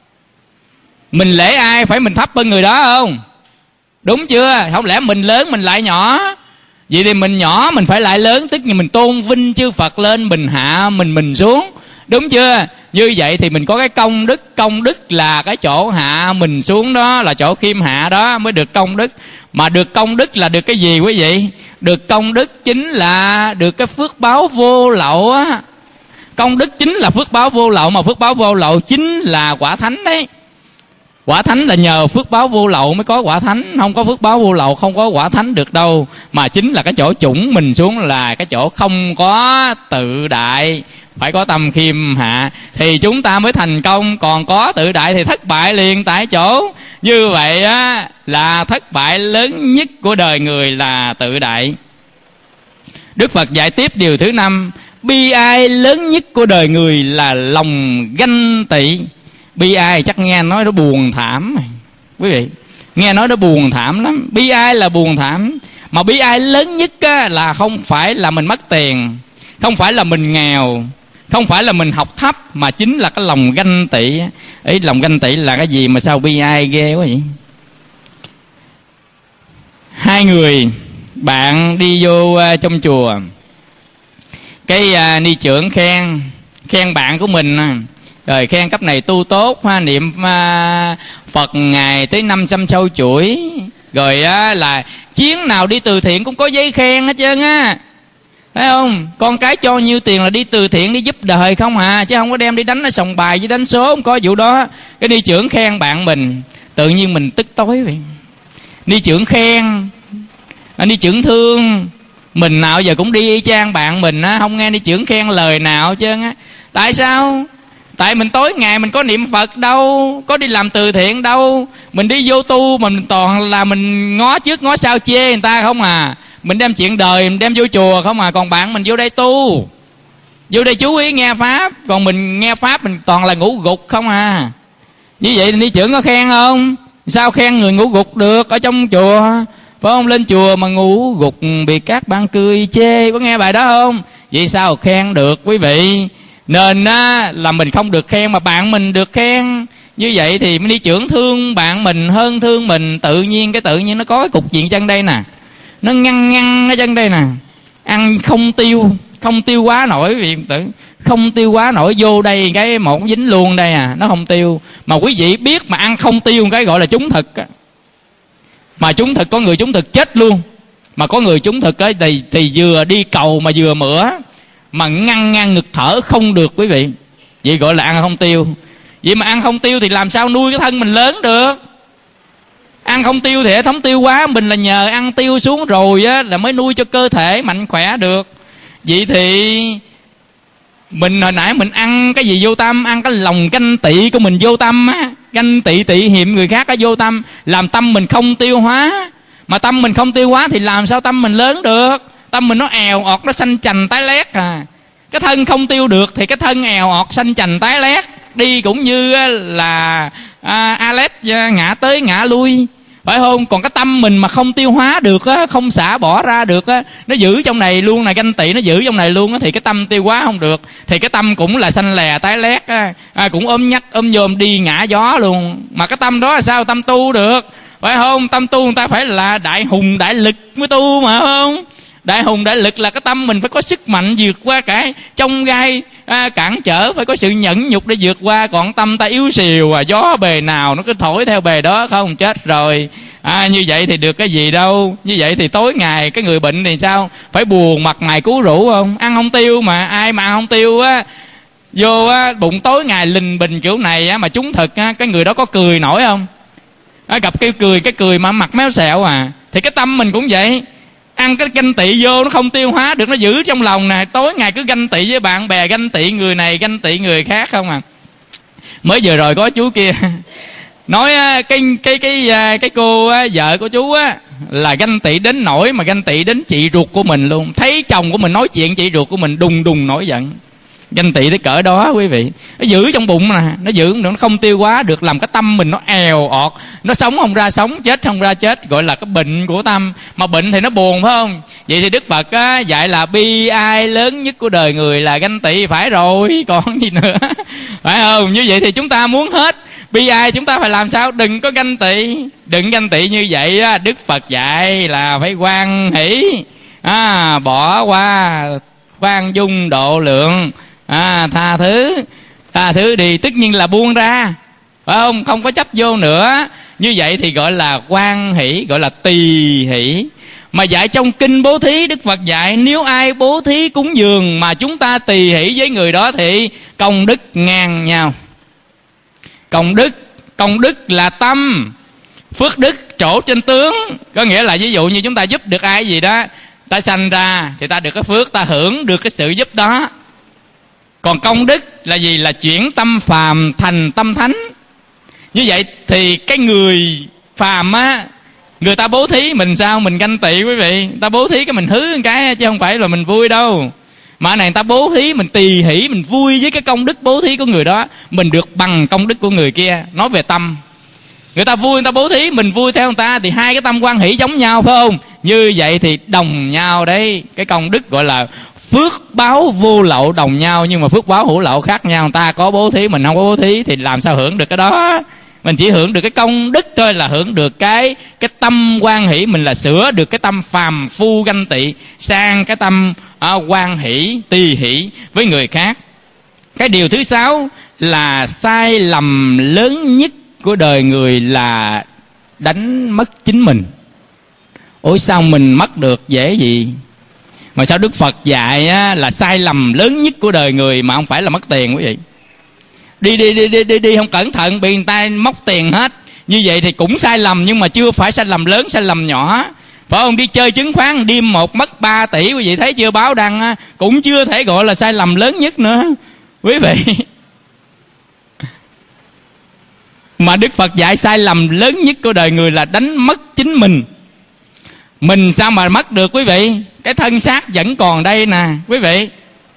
Mình lễ ai phải mình thấp hơn người đó không? Đúng chưa? Không lẽ mình lớn mình lại nhỏ? Vậy thì mình nhỏ mình phải lại lớn, tức là mình tôn vinh chư Phật lên, mình hạ mình mình xuống, đúng chưa? Như vậy thì mình có cái công đức. Công đức là cái chỗ hạ mình xuống đó, là chỗ khiêm hạ đó mới được công đức. Mà được công đức là được cái gì quý vị? Được công đức chính là được cái phước báo vô lậu á. Công đức chính là phước báo vô lậu, mà phước báo vô lậu chính là quả thánh đấy. Quả thánh là nhờ phước báo vô lậu mới có quả thánh. Không có phước báo vô lậu không có quả thánh được đâu. Mà chính là cái chỗ chủng mình xuống là cái chỗ không có tự đại, phải có tâm khiêm hạ thì chúng ta mới thành công. Còn có tự đại thì thất bại liền tại chỗ. Như vậy á, là thất bại lớn nhất của đời người là tự đại. Đức Phật dạy tiếp điều thứ năm: bi ai lớn nhất của đời người là lòng ganh tị. Bi ai chắc nghe nói nó buồn thảm. Quý vị nghe nói nó buồn thảm lắm. Bi ai là buồn thảm. Mà bi ai lớn nhất á, là không phải là mình mất tiền, không phải là mình nghèo, không phải là mình học thấp, mà chính là cái lòng ganh tị. Ý lòng ganh tị là cái gì mà sao bi ai ghê quá vậy? Hai người bạn đi vô uh, trong chùa, cái uh, ni trưởng khen khen bạn của mình, rồi khen cấp này tu tốt, ha, niệm uh, Phật ngày tới năm trăm sâu chuỗi, rồi uh, là chuyến nào đi từ thiện cũng có giấy khen hết trơn á. Thấy không? Con cái cho nhiêu tiền là đi từ thiện, đi giúp đời không à, chứ không có đem đi đánh ở sòng bài với đánh số, không có vụ đó. Cái ni trưởng khen bạn mình, tự nhiên mình tức tối vậy. Ni trưởng khen, ni trưởng thương, mình nào giờ cũng đi y chang bạn mình á, không nghe ni trưởng khen lời nào hết trơn á. Tại sao? Tại mình tối ngày mình có niệm Phật đâu, có đi làm từ thiện đâu. Mình đi vô tu mà mình toàn là mình ngó trước ngó sau chê người ta không à. Mình đem chuyện đời mình đem vô chùa không à. Còn bạn mình vô đây tu, vô đây chú ý nghe Pháp, còn mình nghe Pháp mình toàn là ngủ gục không à. Như vậy ni trưởng có khen không? Sao khen người ngủ gục được ở trong chùa? Phải không? Lên chùa mà ngủ gục bị các bạn cười chê, có nghe bài đó không? Vậy sao khen được quý vị? Nên á, là mình không được khen mà bạn mình được khen. Như vậy thì ni trưởng thương bạn mình hơn thương mình. Tự nhiên cái tự nhiên nó có cái cục diện chân đây nè, nó ngăn ngăn ở chân đây nè, ăn không tiêu, không tiêu hóa nổi quý vị tử, không tiêu hóa nổi vô đây cái một dính luôn đây à, nó không tiêu. Mà quý vị biết mà ăn không tiêu cái gọi là trúng thực á. Mà trúng thực có người trúng thực chết luôn, mà có người trúng thực ấy thì, thì vừa đi cầu mà vừa mửa, mà ngăn ngăn ngực thở không được quý vị. Vậy gọi là ăn không tiêu. Vậy mà ăn không tiêu thì làm sao nuôi cái thân mình lớn được? Ăn không tiêu thì hệ thống tiêu hóa mình là nhờ ăn tiêu xuống rồi á, là mới nuôi cho cơ thể mạnh khỏe được. Vậy thì mình hồi nãy mình ăn cái gì vô tâm? Ăn cái lòng ganh tị của mình vô tâm á. Ganh tị tị hiểm người khác á vô tâm, làm tâm mình không tiêu hóa. Mà tâm mình không tiêu hóa thì làm sao tâm mình lớn được? Tâm mình nó èo ọt, nó xanh chành tái lét à. Cái thân không tiêu được thì cái thân èo ọt xanh chành tái lét, đi cũng như là à, Alex ngã tới ngã lui, phải không? Còn cái tâm mình mà không tiêu hóa được á, không xả bỏ ra được á, nó giữ trong này luôn là ganh tị, nó giữ trong này luôn á, thì cái tâm tiêu hóa không được, thì cái tâm cũng là xanh lè tái lét á, à, cũng ôm nhách ôm nhôm đi ngã gió luôn. Mà cái tâm đó là sao tâm tu được, phải không? Tâm tu người ta phải là đại hùng đại lực mới tu mà, phải không? Đại hùng đại lực là cái tâm mình phải có sức mạnh vượt qua cả trong gai à, cản trở, phải có sự nhẫn nhục để vượt qua. Còn tâm ta yếu xìu à, gió bề nào nó cứ thổi theo bề đó, không chết rồi. À, như vậy thì được cái gì đâu. Như vậy thì tối ngày cái người bệnh thì sao? Phải buồn mặt mày cứu rũ không? Ăn không tiêu mà, ai mà ăn không tiêu á, vô á, bụng tối ngày lình bình kiểu này á, mà trúng thực á, cái người đó có cười nổi không? À, gặp cái cười, cái cười mà mặt méo xẹo à. Thì cái tâm mình cũng vậy, ăn cái ganh tị vô nó không tiêu hóa được, nó giữ trong lòng nè, tối ngày cứ ganh tị với bạn bè, ganh tị người này ganh tị người khác không à. Mới vừa rồi có chú kia nói cái cái cái cái cô vợ của chú á là ganh tị đến nỗi mà ganh tị đến chị ruột của mình luôn. Thấy chồng của mình nói chuyện chị ruột của mình đùng đùng nổi giận. Ganh tị tới cỡ đó quý vị, nó giữ trong bụng nè, nó giữ nó không tiêu hóa được, làm cái tâm mình nó èo ọt, nó sống không ra sống, chết không ra chết, gọi là cái bệnh của tâm. Mà bệnh thì nó buồn phải không? Vậy thì Đức Phật á, dạy là bi ai lớn nhất của đời người là ganh tị, phải rồi, còn gì nữa, phải không? Như vậy thì chúng ta muốn hết bi ai, chúng ta phải làm sao? Đừng có ganh tị, đừng ganh tị. Như vậy á, Đức Phật dạy là phải hoan hỷ, à, bỏ qua, khoan dung độ lượng, à, tha thứ, tha thứ đi, tất nhiên là buông ra, phải không? Không có chấp vô nữa. Như vậy thì gọi là hoan hỷ, gọi là tỳ hỷ. Mà dạy trong kinh bố thí, Đức Phật dạy nếu ai bố thí cúng dường mà chúng ta tỳ hỷ với người đó thì công đức ngang nhau. Công đức Công đức là tâm, phước đức trổ trên tướng. Có nghĩa là ví dụ như chúng ta giúp được ai gì đó, ta sanh ra thì ta được cái phước, ta hưởng được cái sự giúp đó. Còn công đức là gì? Là chuyển tâm phàm thành tâm thánh. Như vậy thì cái người phàm á, người ta bố thí mình sao? Mình ganh tị quý vị. Ta bố thí cái mình hứ một cái chứ không phải là mình vui đâu. Mà này ta bố thí mình tỳ hỷ, mình vui với cái công đức bố thí của người đó, mình được bằng công đức của người kia. Nói về tâm, người ta vui, người ta bố thí, mình vui theo người ta, thì hai cái tâm quan hỷ giống nhau phải không? Như vậy thì đồng nhau đấy. Cái công đức gọi là phước báo vô lậu đồng nhau, nhưng mà phước báo hữu lậu khác nhau. Người ta có bố thí, mình không có bố thí thì làm sao hưởng được cái đó? Mình chỉ hưởng được cái công đức thôi, là hưởng được cái cái tâm quan hỷ. Mình là sửa được cái tâm phàm phu ganh tị sang cái tâm à, quan hỷ tỳ hỷ với người khác. Cái điều thứ sáu là sai lầm lớn nhất của đời người là đánh mất chính mình. Ôi sao mình mất được dễ gì? Mà sao Đức Phật dạy á, là sai lầm lớn nhất của đời người, mà không phải là mất tiền quý vị. Đi đi đi đi đi, đi không cẩn thận bị người ta móc tiền hết. Như vậy thì cũng sai lầm, nhưng mà chưa phải sai lầm lớn, sai lầm nhỏ. Phải không? Đi chơi chứng khoán đêm một mất ba tỷ, quý vị thấy chưa, báo đăng á, cũng chưa thể gọi là sai lầm lớn nhất nữa quý vị. Mà Đức Phật dạy sai lầm lớn nhất của đời người là đánh mất chính mình. Mình sao mà mất được quý vị? Cái thân xác vẫn còn đây nè quý vị,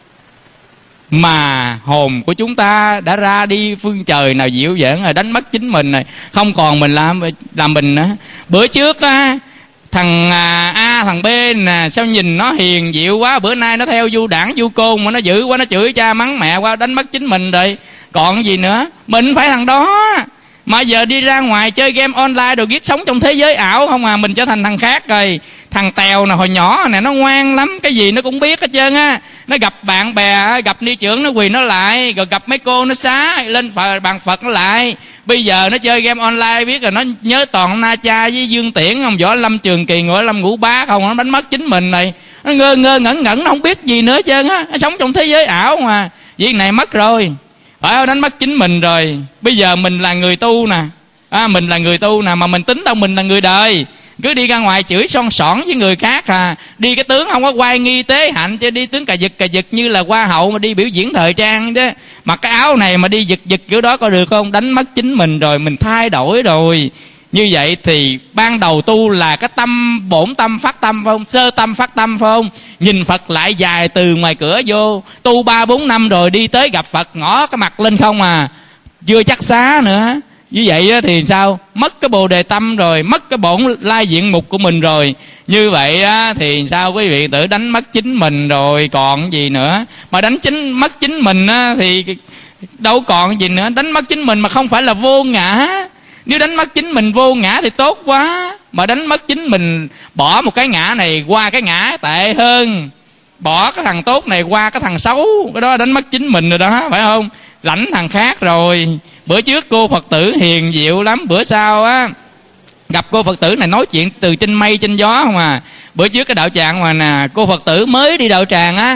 mà hồn của chúng ta đã ra đi phương trời nào dịu dàng rồi, đánh mất chính mình này, không còn mình làm làm mình nữa. Bữa trước á, thằng A thằng B nè, sao nhìn nó hiền dịu quá, bữa nay nó theo du đảng du côn mà nó dữ quá, nó chửi cha mắng mẹ quá, đánh mất chính mình rồi. Còn gì nữa? Mình phải thằng đó. Mà giờ đi ra ngoài chơi game online rồi ghét sống trong thế giới ảo không à, mình trở thành thằng khác rồi. Thằng Tèo nè, hồi nhỏ nè, nó ngoan lắm, cái gì nó cũng biết hết trơn á. Nó gặp bạn bè, gặp ni trưởng nó quỳ nó lại, rồi gặp mấy cô nó xá lên Phật, bàn Phật nó lại. Bây giờ nó chơi game online biết rồi, nó nhớ toàn Na Cha với Dương Tiễn không, Võ Lâm Trường Kỳ, Ngũ Lâm Ngũ Bá không, nó đánh mất chính mình này. Nó ngơ ngơ ngẩn ngẩn, nó không biết gì nữa hết trơn á, nó sống trong thế giới ảo mà. Việc này mất rồi, phải không? Đánh mất chính mình rồi. Bây giờ mình là người tu nè, à, mình là người tu nè, mà mình tính đâu mình là người đời. Cứ đi ra ngoài chửi son sỏn với người khác à. Đi cái tướng không có quay nghi tế hạnh, chứ đi tướng cà giật cà giật như là hoa hậu mà đi biểu diễn thời trang chứ. Mặc cái áo này mà đi giật giật kiểu đó có được không? Đánh mất chính mình rồi, mình thay đổi rồi. Như vậy thì ban đầu tu là cái tâm bổn tâm phát tâm phải không? Sơ tâm phát tâm phải không? Nhìn Phật lại dài từ ngoài cửa vô. Tu ba bốn năm rồi đi tới gặp Phật ngõ cái mặt lên không à, chưa chắc xá nữa. Như vậy thì sao? Mất cái bồ đề tâm rồi, mất cái bổn lai diện mục của mình rồi. Như vậy thì sao quý vị? Tự đánh mất chính mình rồi còn gì nữa. Mà đánh chính mất chính mình thì đâu còn gì nữa. Đánh mất chính mình mà không phải là vô ngã. Nếu đánh mất chính mình vô ngã thì tốt quá. Mà đánh mất chính mình, bỏ một cái ngã này qua cái ngã tệ hơn, bỏ cái thằng tốt này qua cái thằng xấu, cái đó đánh mất chính mình rồi đó, phải không? Lãnh thằng khác rồi. Bữa trước cô Phật tử hiền diệu lắm, bữa sau á gặp cô Phật tử này nói chuyện từ trên mây trên gió không à. Bữa trước cái đạo tràng mà nè, cô Phật tử mới đi đạo tràng á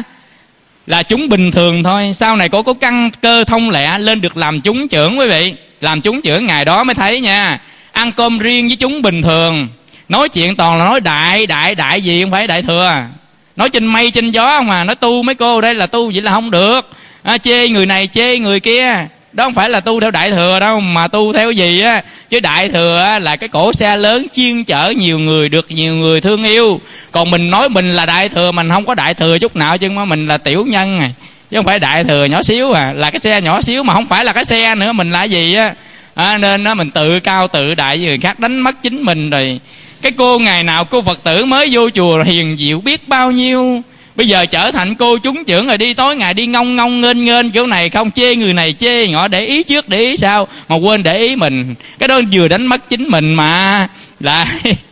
là chúng bình thường thôi, sau này cô có căn cơ thông lẹ lên được làm chúng trưởng quý vị. Làm chúng trưởng ngày đó mới thấy nha. Ăn cơm riêng với chúng bình thường, nói chuyện toàn là nói đại đại đại gì, không phải đại thừa, nói trên mây trên gió không à. Nói tu mấy cô đây là tu vậy là không được à, chê người này chê người kia. Đó không phải là tu theo đại thừa đâu, mà tu theo gì á. Chứ đại thừa á, là cái cỗ xe lớn chuyên chở nhiều người, được nhiều người thương yêu. Còn mình nói mình là đại thừa, mình không có đại thừa chút nào, chứ mà mình là tiểu nhân à, chứ không phải đại thừa nhỏ xíu à. Là cái xe nhỏ xíu mà không phải là cái xe nữa, mình là gì á à, nên á, mình tự cao tự đại với người khác, đánh mất chính mình rồi. Cái cô ngày nào cô Phật tử mới vô chùa hiền diệu biết bao nhiêu, bây giờ trở thành cô chúng trưởng rồi, đi tối ngày đi ngông ngông nghênh nghênh kiểu này không, chê người này chê ngọ, để ý trước để ý sau mà quên để ý mình. Cái đó vừa đánh mất chính mình mà là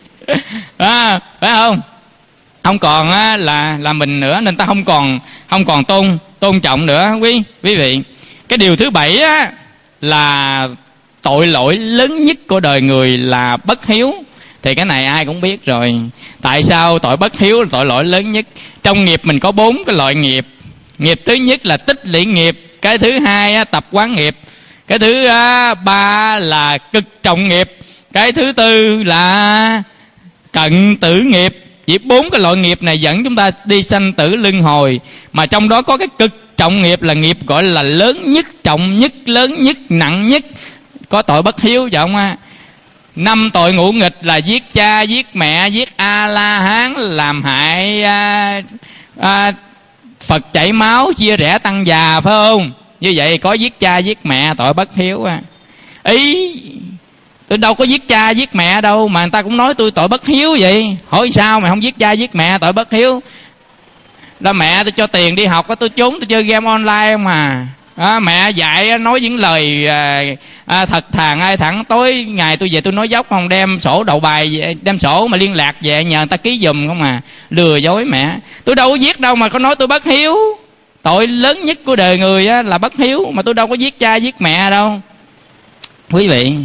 à, phải không? Không còn á, là là mình nữa, nên ta không còn không còn tôn tôn trọng nữa quý quý vị. Cái điều thứ bảy á là tội lỗi lớn nhất của đời người là bất hiếu. Thì cái này ai cũng biết rồi. Tại sao tội bất hiếu là tội lỗi lớn nhất? Trong nghiệp mình có bốn cái loại nghiệp. Nghiệp thứ nhất là tích lũy nghiệp, cái thứ hai á, tập quán nghiệp, Cái thứ uh, ba là cực trọng nghiệp. Cái thứ tư là cận tử nghiệp. Chỉ bốn cái loại nghiệp này dẫn chúng ta đi sanh tử luân hồi. Mà trong đó có cái cực trọng nghiệp là nghiệp gọi là lớn nhất, trọng nhất, lớn nhất, nặng nhất. Có tội bất hiếu phải không ạ? Năm tội ngũ nghịch là giết cha, giết mẹ, giết A-la-hán, làm hại à, à, Phật chảy máu, chia rẽ tăng già, phải không? Như vậy có giết cha, giết mẹ, tội bất hiếu à. Ý tôi đâu có giết cha, giết mẹ đâu mà người ta cũng nói tôi tội bất hiếu vậy. Hỏi sao mày không giết cha, giết mẹ, tội bất hiếu? Đó mẹ tôi cho tiền đi học, tôi trốn tôi chơi game online mà. À, mẹ dạy nói những lời à, à, thật thà ngay thẳng. Tối ngày tôi về tôi nói dốc không, đem sổ đầu bài, đem sổ mà liên lạc về nhờ người ta ký giùm không à. Lừa dối mẹ. Tôi đâu có giết đâu mà có nói tôi bất hiếu. Tội lớn nhất của đời người á, là bất hiếu. Mà tôi đâu có giết cha giết mẹ đâu. Quý vị,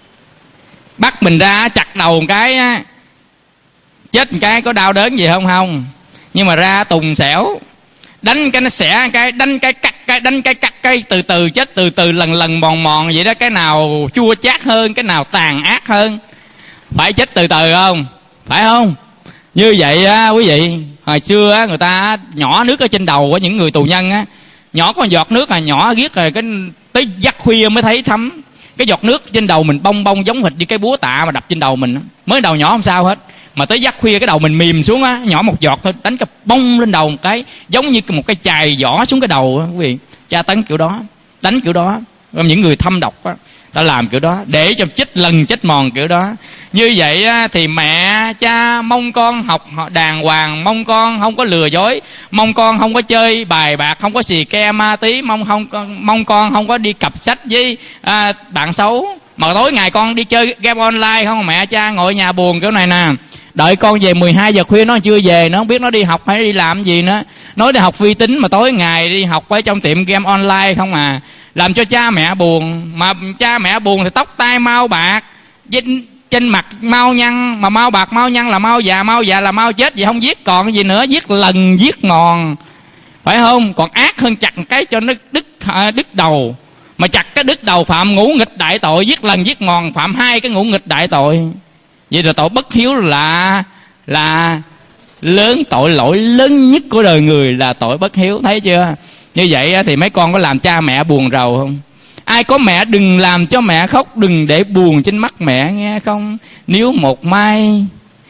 bắt mình ra chặt đầu một cái á, chết một cái có đau đớn gì không? Không. Nhưng mà ra tùng xẻo, đánh cái nó xẻ cái, đánh cái cắt cái, đánh cái cắt cái, từ từ chết, từ từ lần lần mòn mòn vậy đó. Cái nào chua chát hơn, cái nào tàn ác hơn? Phải chết từ từ không? Phải không? Như vậy á quý vị, hồi xưa á người ta nhỏ nước ở trên đầu của những người tù nhân á, nhỏ con giọt nước là nhỏ ghét rồi, cái tới giấc khuya mới thấy thấm. Cái giọt nước trên đầu mình bong bong giống hệt như cái búa tạ mà đập trên đầu mình. Mới đầu nhỏ không sao hết, mà tới giấc khuya cái đầu mình mềm xuống á, nhỏ một giọt thôi, đánh cái bông lên đầu một cái giống như một cái chài giỏ xuống cái đầu á quý vị. Tra tấn kiểu đó, đánh kiểu đó. Những người thâm độc á, ta làm kiểu đó để cho chết lần chết mòn kiểu đó. Như vậy á, thì mẹ cha mong con học đàng hoàng, mong con không có lừa dối, mong con không có chơi bài bạc, không có xì ke ma tí, mong không mong con không có đi cặp sách với à, bạn xấu. Mà tối ngày con đi chơi game online không, mẹ cha ngồi nhà buồn kiểu này nè. Đợi con về mười hai giờ khuya nó chưa về, nó không biết nó đi học hay đi làm gì nữa. Nói đi học vi tính mà tối ngày đi học ở trong tiệm game online không à. Làm cho cha mẹ buồn. Mà cha mẹ buồn thì tóc tai mau bạc, trên, trên mặt mau nhăn. Mà mau bạc mau nhăn là mau già, mau già là mau chết. Vậy không giết còn gì nữa, giết lần giết ngòn, phải không? Còn ác hơn chặt cái cho nó đứt, đứt đầu. Mà chặt cái đứt đầu phạm ngũ nghịch đại tội, giết lần giết ngòn phạm hai cái ngũ nghịch đại tội. Vậy là tội bất hiếu là là lớn, tội lỗi lớn nhất của đời người là tội bất hiếu. Thấy chưa? Như vậy thì mấy con có làm cha mẹ buồn rầu không? Ai có mẹ đừng làm cho mẹ khóc, đừng để buồn trên mắt mẹ nghe không? Nếu một mai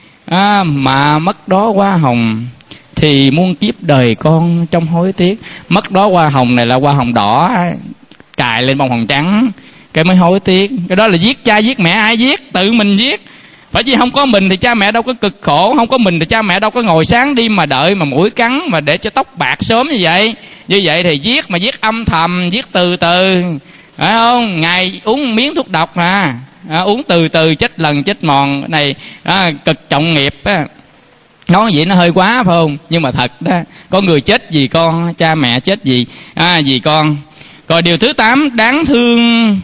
à, mà mất đó hoa hồng thì muôn kiếp đời con trong hối tiếc. Mất đó hoa hồng này là hoa hồng đỏ cài lên bông hồng trắng cái mới hối tiếc. Cái đó là giết cha giết mẹ. Ai giết? Tự mình giết. Phải chứ không có mình thì cha mẹ đâu có cực khổ, không có mình thì cha mẹ đâu có ngồi sáng đi mà đợi mà mũi cắn mà để cho tóc bạc sớm như vậy. Như vậy thì giết mà giết âm thầm, giết từ từ, phải không? Ngày uống miếng thuốc độc à, à uống từ từ chết lần chết mòn. Cái này à, cực trọng nghiệp á. Nói vậy nó hơi quá phải không? Nhưng mà thật đó, có người chết vì con, cha mẹ chết vì à, vì con. Rồi điều thứ tám đáng thương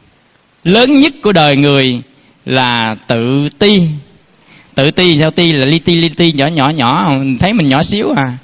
lớn nhất của đời người là tự ti. Tự ti sao? Ti là li ti li ti nhỏ nhỏ nhỏ, thấy mình nhỏ xíu à.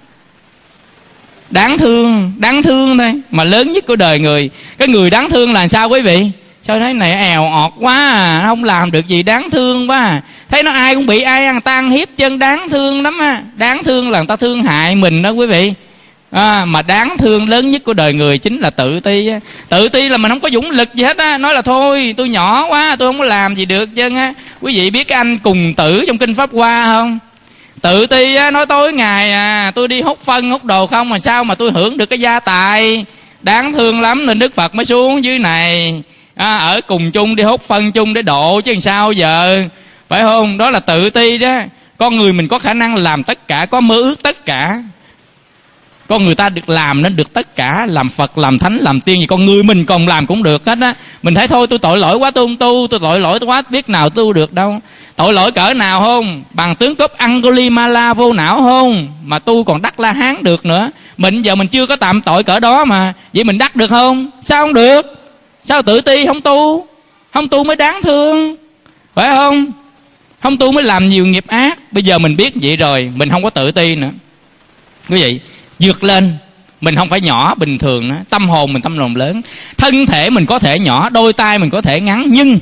Đáng thương, đáng thương thôi. Mà lớn nhất của đời người. Cái người đáng thương là sao quý vị? Sao thấy này èo ọt quá à, không làm được gì, đáng thương quá à. Thấy nó ai cũng bị ai ăn ta ăn hiếp chân, đáng thương lắm á. Đáng thương là người ta thương hại mình đó quý vị. À, mà đáng thương lớn nhất của đời người chính là tự ti á. Tự ti là mình không có dũng lực gì hết á. Nói là thôi tôi nhỏ quá, tôi không có làm gì được chân á. Quý vị biết cái anh Cùng Tử trong Kinh Pháp Hoa không? Tự ti á, nói tối ngày à tôi đi hút phân hút đồ không mà sao mà tôi hưởng được cái gia tài. Đáng thương lắm nên Đức Phật mới xuống dưới này à, ở cùng chung đi hút phân chung để độ chứ làm sao giờ, phải không? Đó là tự ti đó. Con người mình có khả năng làm tất cả, có mơ ước tất cả. Con người ta được làm nên được tất cả, làm Phật, làm Thánh, làm Tiên gì con người mình còn làm cũng được hết á. Mình thấy thôi tôi tội lỗi quá tôi không tu, tôi tội lỗi quá biết nào tu được đâu. Tội lỗi cỡ nào không? Bằng tướng cốp Angulimala vô não không? Mà tu còn đắc La Hán được nữa. Mình giờ mình chưa có tạm tội cỡ đó mà. Vậy mình đắc được không? Sao không được? Sao tự ti không tu? Không tu mới đáng thương, phải không? Không tu mới làm nhiều nghiệp ác. Bây giờ mình biết vậy rồi, mình không có tự ti nữa. Quý vị, vượt lên, Mình không phải nhỏ bình thường đó. Tâm hồn mình tâm hồn lớn. Thân thể mình có thể nhỏ, đôi tay mình có thể ngắn, nhưng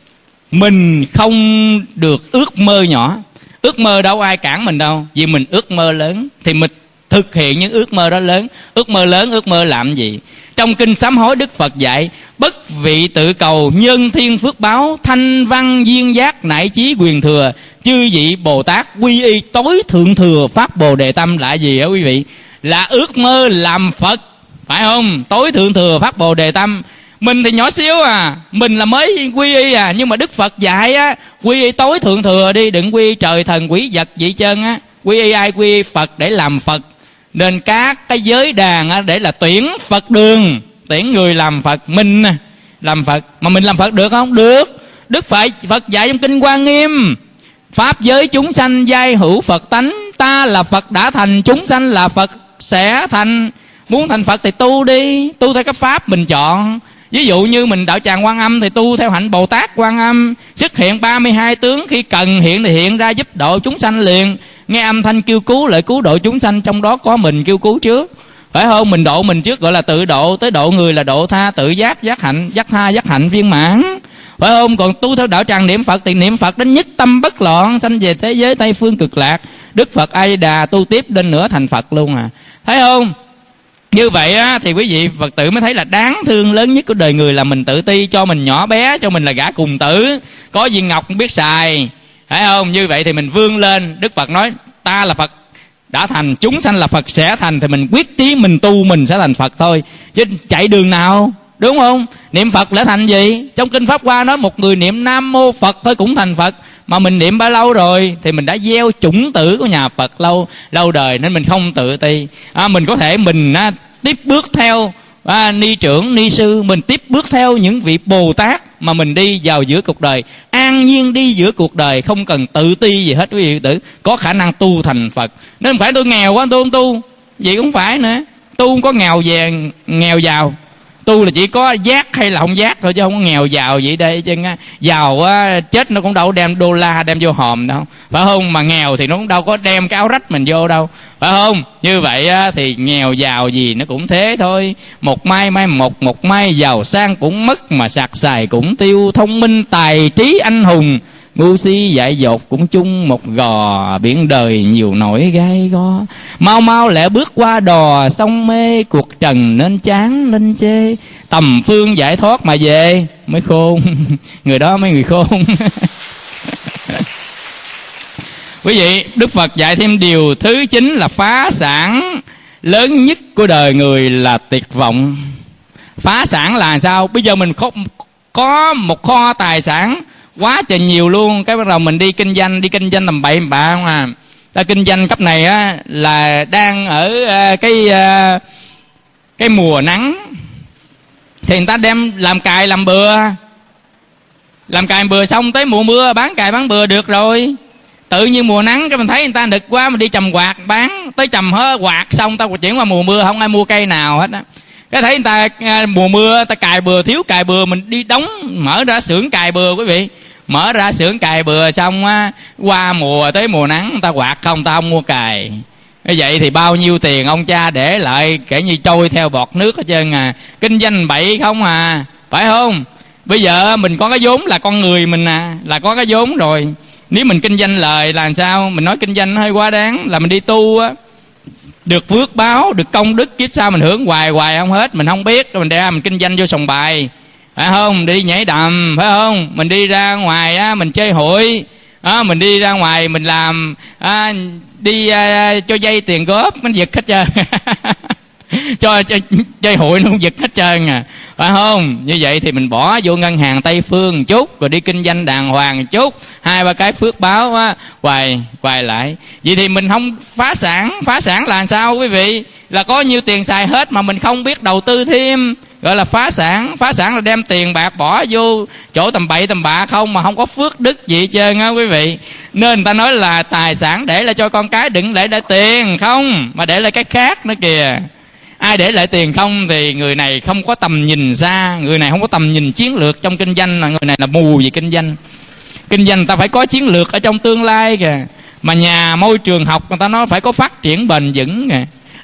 mình không được ước mơ nhỏ. Ước mơ đâu ai cản mình đâu, vì mình ước mơ lớn thì mình thực hiện những ước mơ đó lớn. Ước mơ lớn, ước mơ làm gì? Trong kinh sám hối Đức Phật dạy: bất vị tự cầu, nhân thiên phước báo, thanh văn duyên giác, nải chí quyền thừa, chư vị Bồ Tát quy y tối thượng thừa pháp Bồ Đề Tâm. Là gì hả quý vị? Là ước mơ làm Phật, phải không? Tối thượng thừa pháp Bồ Đề Tâm. Mình thì nhỏ xíu à, mình là mới quy y à, nhưng mà Đức Phật dạy á, quy y tối thượng thừa đi, đừng quy y trời thần quỷ vật gì trơn á. Quy y ai? Quy y Phật để làm Phật. Nên các cái giới đàn á, để là tuyển Phật đường, tuyển người làm Phật. Mình làm Phật, mà mình làm Phật được không? Được. Đức Phật Phật dạy trong kinh Hoa Nghiêm: pháp giới chúng sanh giai hữu Phật tánh, ta là Phật đã thành, chúng sanh là Phật sẽ thành. Muốn thành Phật thì tu đi, tu theo cái pháp mình chọn. Ví dụ như mình đạo tràng Quan Âm thì tu theo hạnh Bồ Tát Quan Âm, xuất hiện ba mươi hai tướng, khi cần hiện thì hiện ra giúp độ chúng sanh liền. Nghe âm thanh kêu cứu lại cứu độ chúng sanh, trong đó có mình kêu cứu trước, phải không? Mình độ mình trước gọi là tự độ, tới độ người là độ tha, tự giác giác hạnh, giác tha giác hạnh viên mãn, phải không? Còn tu theo đạo tràng niệm Phật thì niệm Phật đến nhất tâm bất loạn, sanh về thế giới Tây phương cực lạc. Đức Phật A Di Đà tu tiếp đến nữa thành Phật luôn à, thấy không? Như vậy á, thì quý vị Phật tử mới thấy là đáng thương lớn nhất của đời người là mình tự ti, cho mình nhỏ bé, cho mình là gã cùng tử, có viên ngọc không biết xài, phải không? Như vậy thì mình vươn lên. Đức Phật nói ta là Phật đã thành, chúng sanh là Phật sẽ thành, thì mình quyết chí mình tu mình sẽ thành Phật thôi, chứ chạy đường nào, đúng không? Niệm Phật để thành gì? Trong kinh Pháp Hoa nói một người niệm Nam Mô Phật thôi cũng thành Phật. Mà mình niệm bao lâu rồi thì mình đã gieo chủng tử của nhà Phật lâu lâu đời, nên mình không tự ti. À, mình có thể mình à, tiếp bước theo à, ni trưởng, ni sư, mình tiếp bước theo những vị Bồ Tát mà mình đi vào giữa cuộc đời, an nhiên đi giữa cuộc đời, không cần tự ti gì hết quý vị tử, có khả năng tu thành Phật. Nên không phải tôi nghèo quá tôi không tu, vậy cũng phải nữa. Tu không có nghèo về nghèo giàu, tu là chỉ có giác hay là không giác thôi, chứ không có nghèo giàu vậy đây. Chứ giàu á, chết nó cũng đâu đem đô la đem vô hòm đâu, phải không? Mà nghèo thì nó cũng đâu có đem cái áo rách mình vô đâu, phải không? Như vậy á, thì nghèo giàu gì nó cũng thế thôi. Một mai mai một, một mai giàu sang cũng mất, mà sạc xài cũng tiêu. Thông minh tài trí anh hùng, ngu si dại dột cũng chung một gò. Biển đời nhiều nỗi gai go, mau mau lẹ bước qua đò. Sông mê cuộc trần nên chán nên chê, tầm phương giải thoát mà về mới khôn. Người đó mấy người khôn. Quý vị, Đức Phật dạy thêm điều thứ chín là phá sản lớn nhất của đời người là tuyệt vọng. Phá sản là sao? Bây giờ mình có, có một kho tài sản quá trời nhiều luôn, cái bắt đầu mình đi kinh doanh, đi kinh doanh tầm bậy bạ không à. Ta kinh doanh cấp này á là đang ở uh, cái uh, cái mùa nắng, thì người ta đem làm cài làm bừa, làm cài làm bừa xong tới mùa mưa bán cài bán bừa được rồi. Tự nhiên mùa nắng cái mình thấy người ta nực quá, mình đi trồng quạt bán, tới trồng hết quạt xong ta chuyển qua mùa mưa không ai mua cây nào hết á. Cái thấy người ta à, mùa mưa ta cài bừa, thiếu cài bừa, mình đi đóng mở ra xưởng cài bừa quý vị. Mở ra xưởng cài bừa xong á, qua mùa tới mùa nắng người ta quạt không, ta không mua cài. Như vậy thì bao nhiêu tiền ông cha để lại kể như trôi theo bọt nước hết trơn à. Kinh doanh bậy không à, phải không? Bây giờ mình có cái vốn là con người mình à, là có cái vốn rồi. Nếu mình kinh doanh lời là làm sao? Mình nói kinh doanh hơi quá đáng, là mình đi tu á, được phước báo, được công đức, kiếp sau mình hưởng hoài hoài không hết. Mình không biết, mình ra mình kinh doanh vô sòng bài, phải không? Đi nhảy đầm, phải không? Mình đi ra ngoài á, mình chơi hội á, mình đi ra ngoài mình làm á, đi à, cho vay tiền góp nó giật hết trơn. cho, cho chơi hội nó cũng giật hết trơn à, phải không? Như vậy thì mình bỏ vô ngân hàng Tây Phương một chút, rồi đi kinh doanh đàng hoàng một chút, hai ba cái phước báo á, hoài hoài lại. Vậy thì mình không phá sản. Phá sản là sao quý vị? Là có nhiêu tiền xài hết mà mình không biết đầu tư thêm, gọi là phá sản. Phá sản là đem tiền bạc bỏ vô chỗ tầm bậy tầm bạ không, mà không có phước đức gì hết trơn á quý vị. Nên người ta nói là tài sản để lại cho con cái, đừng để lại tiền không, mà để lại cái khác nữa kìa. Ai để lại tiền không thì người này không có tầm nhìn xa, người này không có tầm nhìn chiến lược trong kinh doanh, là người này là mù về kinh doanh. Kinh doanh ta phải có chiến lược ở trong tương lai kìa. Mà nhà môi trường học người ta nói phải có phát triển bền vững kìa.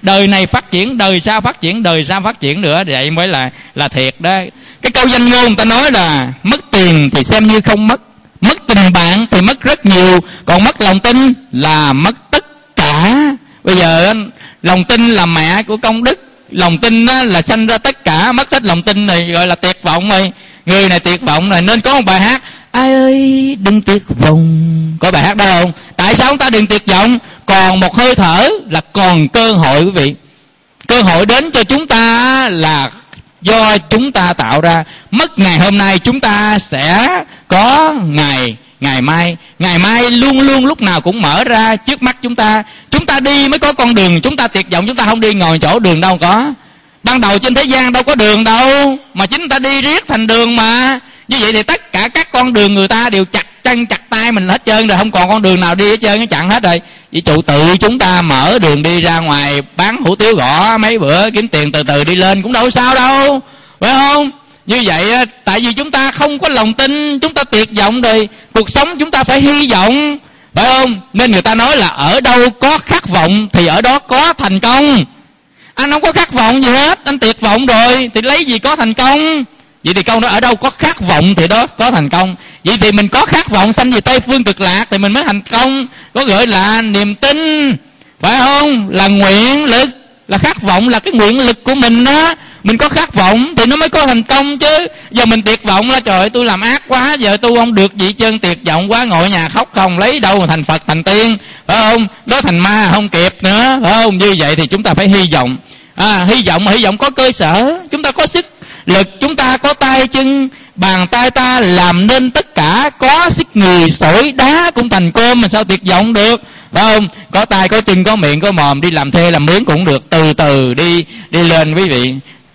đời này phát triển, đời sau phát triển, đời sau phát triển nữa, vậy mới là là thiệt đó. Cái câu danh ngôn người ta nói là mất tiền thì xem như không mất, mất tình bạn thì mất rất nhiều, còn mất lòng tin là mất tất cả. Bây giờ lòng tin là mẹ của công đức, lòng tin là sanh ra tất cả, mất hết lòng tin này gọi là tuyệt vọng rồi. Người này tuyệt vọng rồi, nên có một bài hát ai ơi đừng tuyệt vọng, có bài hát đó không? Tại sao chúng ta đừng tuyệt vọng? Còn một hơi thở là còn cơ hội quý vị. Cơ hội đến cho chúng ta là do chúng ta tạo ra. Mất ngày hôm nay chúng ta sẽ có ngày ngày mai. Ngày mai luôn luôn lúc nào cũng mở ra trước mắt chúng ta. Chúng ta đi mới có con đường. Chúng ta tuyệt vọng chúng ta không đi ngồi chỗ đường đâu có. Ban đầu trên thế gian đâu có đường đâu, mà chính ta đi riết thành đường mà. Như vậy thì tất cả các con đường người ta đều chặt chân chặt tay mình hết trơn rồi, không còn con đường nào đi hết trơn, nó chặn hết rồi. Vậy trụ tự chúng ta mở đường đi ra ngoài bán hủ tiếu gõ mấy bữa kiếm tiền, từ từ đi lên cũng đâu sao đâu, phải không? Như vậy tại vì chúng ta không có lòng tin, chúng ta tuyệt vọng rồi. Cuộc sống chúng ta phải hy vọng, phải không? Nên người ta nói là ở đâu có khát vọng thì ở đó có thành công. Anh không có khát vọng gì hết, anh tuyệt vọng rồi thì lấy gì có thành công? Vậy thì câu đó ở đâu có khát vọng thì đó có thành công. Vậy thì mình có khát vọng sanh về Tây Phương Cực Lạc thì mình mới thành công. Có gọi là niềm tin, phải không? Là nguyện lực, là khát vọng, là cái nguyện lực của mình đó. Mình có khát vọng thì nó mới có thành công chứ. Giờ mình tuyệt vọng là trời ơi tôi làm ác quá, giờ tôi không được gì chân, tuyệt vọng quá, ngồi nhà khóc không, lấy đâu mà thành Phật thành tiên, phải không? Đó thành ma không kịp nữa, phải không? Như vậy thì chúng ta phải hy vọng. À, hy vọng mà hy vọng có cơ sở, chúng ta có sức lực, chúng ta có tay chân, bàn tay ta làm nên tất cả. Có sức người sỏi đá cũng thành cơm, mà sao tuyệt vọng được, phải không? Có tay có chân có miệng có mồm, đi làm thuê làm mướn cũng được, từ từ đi đi lên quý vị.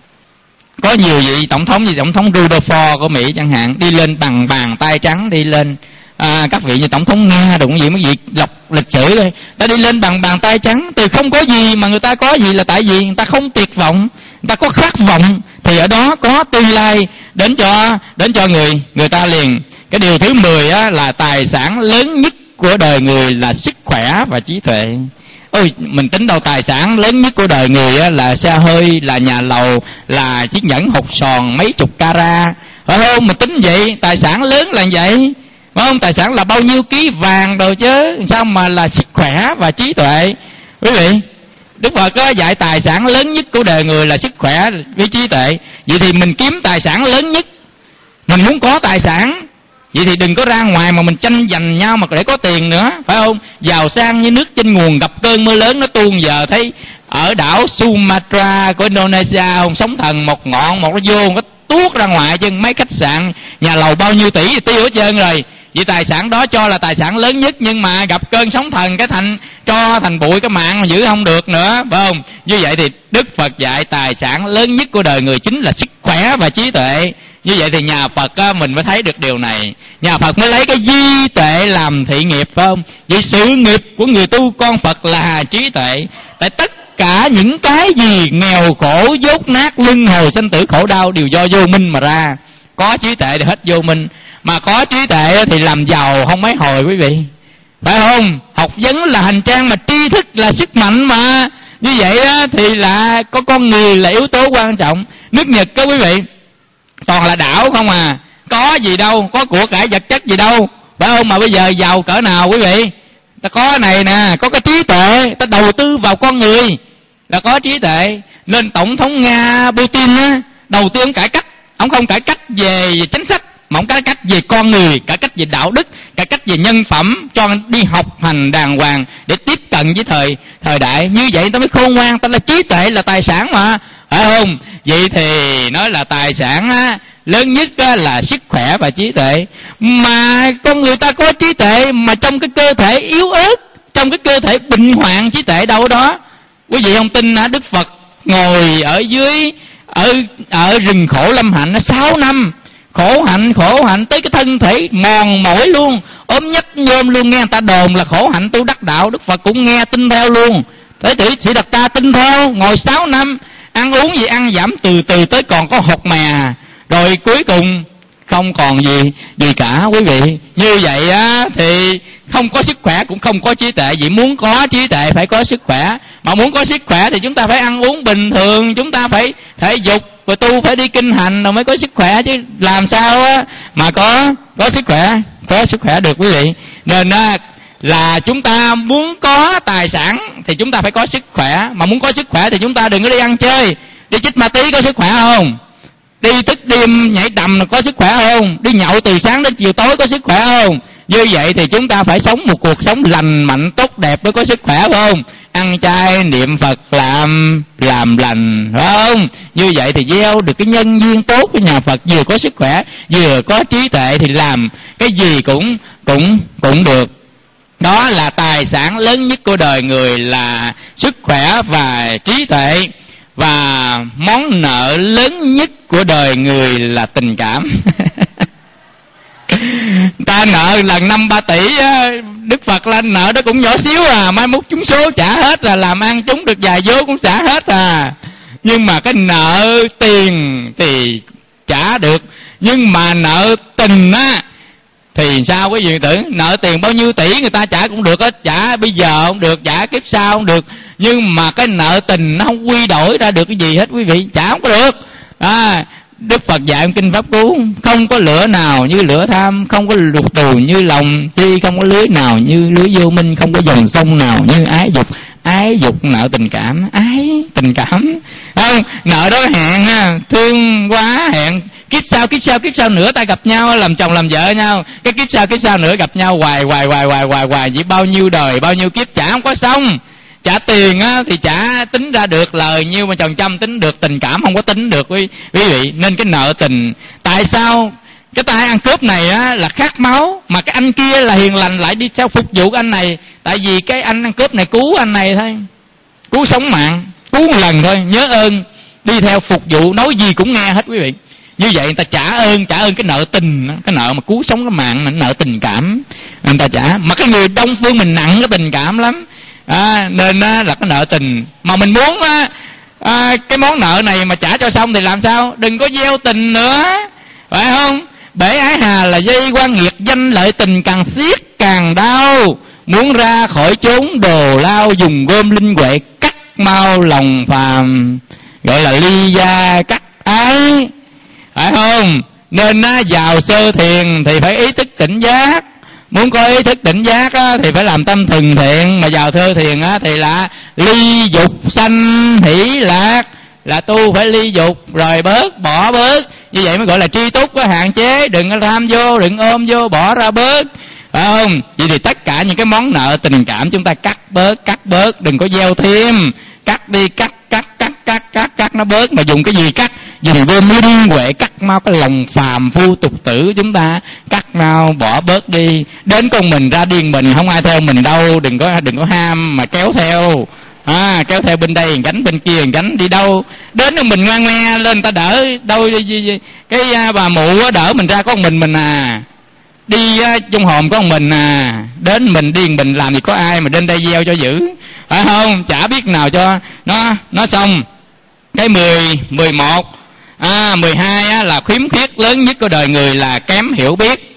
Có nhiều vị tổng thống như tổng thống Rutherford của Mỹ chẳng hạn, đi lên bằng bàn tay trắng đi lên. À, các vị như tổng thống Nga đụng gì mấy vị lọc lịch sử thôi, ta đi lên bằng bàn tay trắng, từ không có gì mà người ta có gì là tại vì người ta không tuyệt vọng, người ta có khát vọng thì ở đó có tương lai đến cho đến cho người người ta liền. Cái điều thứ mười á, là tài sản lớn nhất của đời người là sức khỏe và trí tuệ. Ôi, mình tính đâu tài sản lớn nhất của đời người á, là xe hơi, là nhà lầu, là chiếc nhẫn hột sòn mấy chục carat, phải không? Mình tính vậy, tài sản lớn là vậy, phải không? Tài sản là bao nhiêu ký vàng rồi chứ, sao mà là sức khỏe và trí tuệ, quý vị? Đức Phật có dạy tài sản lớn nhất của đời người là sức khỏe với trí tuệ. Vậy thì mình kiếm tài sản lớn nhất, mình muốn có tài sản, vậy thì đừng có ra ngoài mà mình tranh giành nhau mà để có tiền nữa, phải không? Giàu sang như nước trên nguồn, gặp cơn mưa lớn nó tuôn. Giờ thấy ở đảo Sumatra của Indonesia không, sóng thần một ngọn một nó vô nó tuốt ra ngoài chứ, mấy khách sạn nhà lầu bao nhiêu tỷ thì tiêu hết trơn rồi. Vì tài sản đó cho là tài sản lớn nhất, nhưng mà gặp cơn sóng thần cái thành cho thành bụi, cái mạng mà giữ không được nữa, phải không? Như vậy thì Đức Phật dạy tài sản lớn nhất của đời người chính là sức khỏe và trí tuệ. Như vậy thì nhà Phật á, mình mới thấy được điều này. Nhà Phật mới lấy cái di tuệ làm thị nghiệp, phải không? Vậy sự nghiệp của người tu con Phật là trí tuệ. Tại tất cả những cái gì nghèo khổ, dốt nát, luân hồi sanh tử khổ đau đều do vô minh mà ra. Có trí tuệ thì hết vô minh. Mà có trí tuệ thì làm giàu không mấy hồi, quý vị, phải không? Học vấn là hành trang, mà tri thức là sức mạnh mà. Như vậy á, thì là có con người là yếu tố quan trọng. Nước Nhật đó quý vị, toàn là đảo không à, có gì đâu, có của cải vật chất gì đâu, phải không? Mà bây giờ giàu cỡ nào quý vị? Ta có này nè, có cái trí tuệ, ta đầu tư vào con người là có trí tuệ. Nên tổng thống Nga Putin á, đầu tư ông cải cách, ông không cải cách về chính sách, mà ông cải cách về con người, cải cách về đạo đức, cải cách về nhân phẩm, cho đi học hành đàng hoàng để tiếp cận với thời thời đại. Như vậy ta mới khôn ngoan, ta là trí tuệ là tài sản mà, phải không? Vậy thì nói là tài sản á, lớn nhất á, là sức khỏe và trí tuệ. Mà con người ta có trí tuệ mà trong cái cơ thể yếu ớt, trong cái cơ thể bệnh hoạn, trí tuệ đâu đó. Quý vị không tin hả? Đức Phật ngồi ở dưới ở ở rừng khổ lâm hạnh sáu năm, khổ hạnh khổ hạnh tới cái thân thể mòn mỏi luôn, ốm nhách nhôm luôn. Nghe người ta đồn là khổ hạnh tu đắc đạo, Đức Phật cũng nghe tin theo luôn. Thế tử Sĩ Đạt Ta tin theo, ngồi sáu năm, ăn uống gì ăn giảm từ từ tới còn có hột mè, rồi cuối cùng không còn gì gì cả, quý vị. Như vậy á thì không có sức khỏe cũng không có trí tuệ. Vậy muốn có trí tuệ phải có sức khỏe, Mà muốn có sức khỏe thì chúng ta phải ăn uống bình thường, chúng ta phải thể dục, rồi tu phải đi kinh hành rồi mới có sức khỏe, chứ làm sao á mà có có sức khỏe có sức khỏe được quý vị. Nên á, là chúng ta muốn có tài sản thì chúng ta phải có sức khỏe. Mà muốn có sức khỏe thì chúng ta đừng có đi ăn chơi, đi chích ma túy có sức khỏe không? Đi thức đêm nhảy đầm có sức khỏe không? Đi nhậu từ sáng đến chiều tối có sức khỏe không? Như vậy thì chúng ta phải sống một cuộc sống lành mạnh tốt đẹp mới có sức khỏe, phải không? Ăn chay niệm Phật làm làm lành, phải không? Như vậy thì gieo được cái nhân duyên tốt với nhà Phật, vừa có sức khỏe vừa có trí tuệ thì làm cái gì cũng cũng cũng được. Đó là tài sản lớn nhất của đời người là sức khỏe và trí tuệ. Và món nợ lớn nhất của đời người là tình cảm. Ta nợ lần năm ba tỷ á, Đức Phật lên nợ đó cũng nhỏ xíu à, mai mốt trúng số trả hết là làm ăn trúng được vài vô cũng trả hết à. Nhưng mà cái nợ tiền thì trả được, nhưng mà nợ tình á thì sao quý vị tưởng? Nợ tiền bao nhiêu tỷ người ta trả cũng được á, trả bây giờ không được, trả kiếp sau không được. Nhưng mà cái nợ tình nó không quy đổi ra được cái gì hết quý vị, trả không có được. À, Đức Phật dạy trong kinh Pháp Cú: không có lửa nào như lửa tham, không có lục tù như lòng si, không có lưới nào như lưới vô minh, không có dòng sông nào như ái dục. Ái dục nợ tình cảm, ái tình cảm không? Nợ đó hẹn ha, thương quá hẹn kiếp sau kiếp sau kiếp sau nữa ta gặp nhau làm chồng làm vợ nhau, cái kiếp sau kiếp sau nữa gặp nhau hoài hoài hoài hoài hoài hoài chỉ bao nhiêu đời bao nhiêu kiếp trả không có xong. Trả tiền á thì trả tính ra được lời nhiêu mà chồng trăm tính được, tình cảm không có tính được quý quý vị. Nên cái nợ tình, tại sao cái tay ăn cướp này á là khát máu, mà cái anh kia là hiền lành lại đi theo phục vụ anh này? Tại vì cái anh ăn cướp này cứu anh này thôi, cứu sống mạng, cứu một lần thôi, nhớ ơn, đi theo phục vụ, nói gì cũng nghe hết quý vị. Như vậy người ta trả ơn, trả ơn cái nợ tình, cái nợ mà cứu sống cái mạng, nợ tình cảm người ta trả. Mà cái người Đông phương mình nặng cái tình cảm lắm. À, nên á, là cái nợ tình mà mình muốn á, à, cái món nợ này mà trả cho xong thì làm sao? Đừng có gieo tình nữa, phải không? Bể ái hà là dây quan nghiệt, danh lợi tình càng siết càng đau. Muốn ra khỏi chốn đồ lao, dùng gom linh huệ cắt mau lòng phàm, gọi là ly gia cắt ái, phải không? Nên á, vào sơ thiền thì phải ý thức tỉnh giác. Muốn có ý thức tỉnh giác á, thì phải làm tâm thường thiện. Mà vào thơ thiền á, thì là ly dục sanh hỷ lạc, là tu phải ly dục rồi bớt, bỏ bớt. Như vậy mới gọi là tri túc, có hạn chế, đừng có tham vô, đừng ôm vô, bỏ ra bớt, phải không? Vậy thì tất cả những cái món nợ tình cảm chúng ta cắt bớt, cắt bớt, đừng có gieo thêm, cắt đi, cắt cắt cắt cắt cắt cắt nó bớt. Mà dùng cái gì cắt? Dùng gom linh huệ cắt mau cái lòng phàm phu tục tử chúng ta, cắt mau bỏ bớt đi. Đến con mình ra điên mình, không ai theo mình đâu, đừng có đừng có ham mà kéo theo. À, kéo theo bên đây gánh bên kia gánh, đi đâu đến mình ngoan ngoe lên ta đỡ đâu. Cái bà mụ đỡ mình ra có một mình mình à, đi trong hòm có một mình à, đến mình điên mình làm gì có ai mà đến đây gieo cho dữ, phải không? Chả biết nào cho nó nó xong. Cái mười mười một à, mười hai á, là khiếm khuyết lớn nhất của đời người là kém hiểu biết.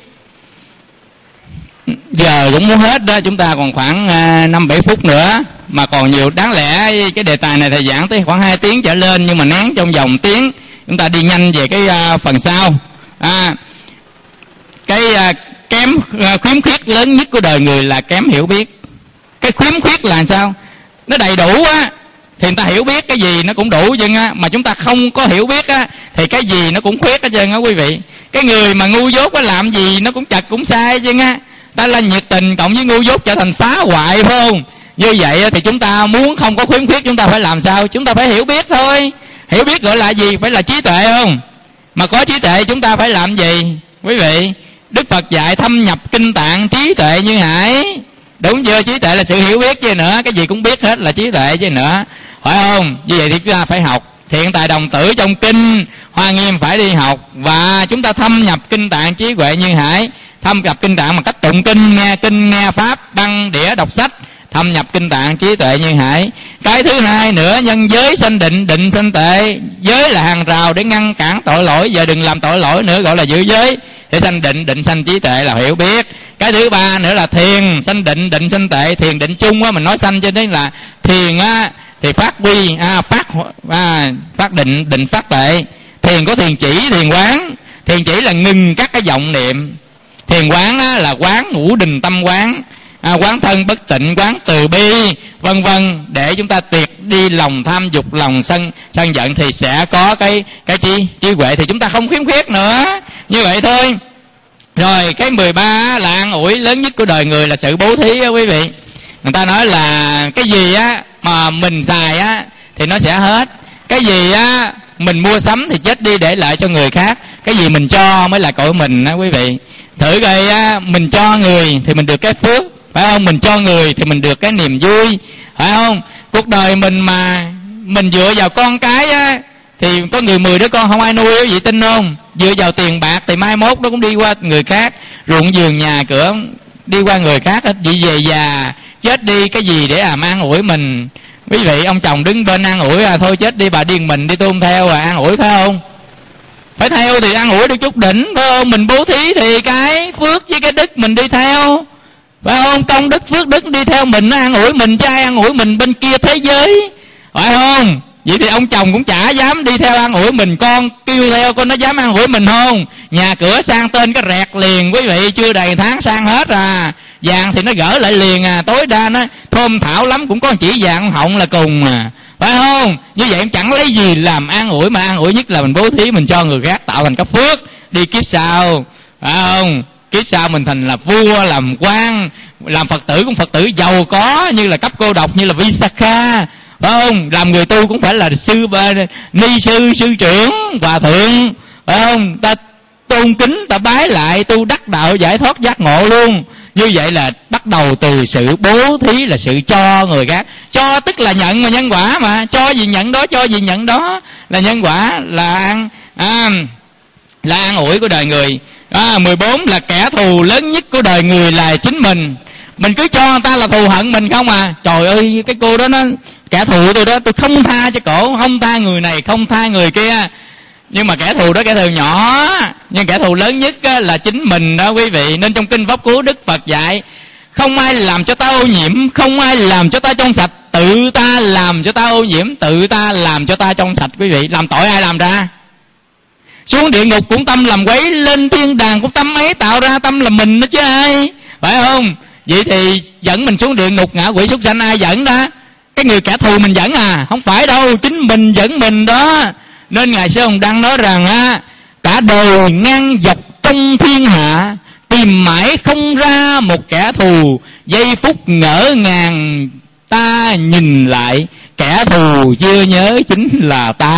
Giờ cũng muốn hết đó, chúng ta còn khoảng năm bảy phút nữa mà còn nhiều. Đáng lẽ cái đề tài này thầy giảng tới khoảng hai tiếng trở lên, nhưng mà nén trong vòng tiếng, chúng ta đi nhanh về cái uh, phần sau. À, cái uh, kém uh, khiếm khuyết lớn nhất của đời người là kém hiểu biết. Cái khiếm khuyết là sao? Nó đầy đủ á thì người ta hiểu biết cái gì nó cũng đủ chứ á, mà chúng ta không có hiểu biết á thì cái gì nó cũng khuyết hết trơn á quý vị. Cái người mà ngu dốt á làm gì nó cũng chật cũng sai chứ á. Ta là nhiệt tình cộng với ngu dốt trở thành phá hoại, phải không? Như vậy thì chúng ta muốn không có khiếm khuyết chúng ta phải làm sao? Chúng ta phải hiểu biết thôi. Hiểu biết gọi là gì? Phải là trí tuệ không? Mà có trí tuệ chúng ta phải làm gì quý vị? Đức Phật dạy thâm nhập kinh tạng, trí tuệ như hải. Đúng chưa? Trí tuệ là sự hiểu biết chứ nữa, cái gì cũng biết hết là trí tuệ chứ nữa, phải không? Như vậy thì chúng ta phải học thiện tài đồng tử trong kinh Hoa Nghiêm, phải đi học. Và chúng ta thâm nhập kinh tạng trí huệ như hải. Thâm nhập kinh tạng bằng cách tụng kinh, nghe kinh, nghe pháp, băng đĩa, đọc sách, thâm nhập kinh tạng trí tuệ như hải. Cái thứ hai nữa, nhân giới sanh định, định sanh tệ. Giới là hàng rào để ngăn cản tội lỗi, giờ đừng làm tội lỗi nữa, gọi là giữ giới. Để sanh định, định sanh trí tuệ là hiểu biết. Cái thứ ba nữa là thiền sanh định, định sanh tệ. Thiền định chung á, mình nói sanh cho nên là thiền á thì phát quy, à, phát à, phát định, định phát tệ. Thiền có thiền chỉ, thiền quán. Thiền chỉ là ngừng các cái vọng niệm. Thiền quán á, là quán ngũ đình tâm quán, à, quán thân bất tịnh, quán từ bi, vân vân, để chúng ta tuyệt đi lòng tham dục, lòng sân sân giận, thì sẽ có cái cái trí trí huệ, thì chúng ta không khiếm khuyết nữa. Như vậy thôi. Rồi cái mười ba là an ủi lớn nhất của đời người là sự bố thí á quý vị. Người ta nói là cái gì á mà mình xài á thì nó sẽ hết. Cái gì á mình mua sắm thì chết đi để lại cho người khác. Cái gì mình cho mới là cội mình á quý vị. Thử coi á, mình cho người thì mình được cái phước, phải không? Mình cho người thì mình được cái niềm vui, phải không? Cuộc đời mình mà mình dựa vào con cái á thì có người mười đứa con không ai nuôi, quý vị tin không? Dựa vào tiền bạc thì mai mốt nó cũng đi qua người khác, ruộng vườn nhà cửa đi qua người khác hết. Vì về già chết đi cái gì để làm an ủi mình? Quý vị, ông chồng đứng bên an ủi, à thôi chết đi bà điên mình đi, tôi không theo, à an ủi phải không? Phải theo thì an ủi được chút đỉnh, phải không? Mình bố thí thì cái phước với cái đức mình đi theo, phải không? Công đức phước đức đi theo mình, nó an ủi mình, trai an ủi mình bên kia thế giới, phải không? Vậy thì ông chồng cũng chả dám đi theo an ủi mình, con kêu theo con nó dám an ủi mình không? Nhà cửa sang tên cái rẹt liền quý vị, chưa đầy tháng sang hết à. Vàng thì nó gỡ lại liền à, tối đa nó thơm thảo lắm cũng có chỉ vàng họng là cùng à, phải không? Như vậy em chẳng lấy gì làm an ủi, mà an ủi nhất là mình bố thí, mình cho người khác tạo thành cái phước đi kiếp sau, phải không? Kiếp sau mình thành là vua, làm quan, làm Phật tử cũng Phật tử giàu có, như là cấp cô độc như là Visakha, phải không? Làm người tu cũng phải là sư ni sư, sư trưởng, hòa thượng, phải không? Ta tôn kính, ta bái lại, tu đắc đạo giải thoát giác ngộ luôn. Như vậy là bắt đầu từ sự bố thí, là sự cho người khác. Cho tức là nhận mà, nhân quả mà. Cho gì nhận đó, cho gì nhận đó là nhân quả, là an, à, là an ủi của đời người. À, mười bốn là kẻ thù lớn nhất của đời người là chính mình. Mình cứ cho người ta là thù hận mình không à. Trời ơi, cái cô đó nó kẻ thù tôi đó, tôi không tha cho cổ, không tha người này, không tha người kia. Nhưng mà kẻ thù đó kẻ thù nhỏ, nhưng kẻ thù lớn nhất là chính mình đó quý vị. Nên trong kinh Pháp Cú Đức Phật dạy, không ai làm cho ta ô nhiễm, không ai làm cho ta trong sạch, tự ta làm cho ta ô nhiễm, tự ta làm cho ta trong sạch quý vị. Làm tội ai làm ra? Xuống địa ngục cũng tâm làm quấy, lên thiên đàng cũng tâm ấy, tạo ra tâm là mình đó chứ ai, phải không? Vậy thì dẫn mình xuống địa ngục ngạ quỷ súc sanh ai dẫn đó? Cái người kẻ thù mình dẫn à? Không phải đâu, chính mình dẫn mình đó. Nên Ngài Sư Hồng Đăng nói rằng á, cả đời ngang dọc trong thiên hạ, tìm mãi không ra một kẻ thù, giây phút ngỡ ngàng ta nhìn lại, kẻ thù chưa nhớ chính là ta.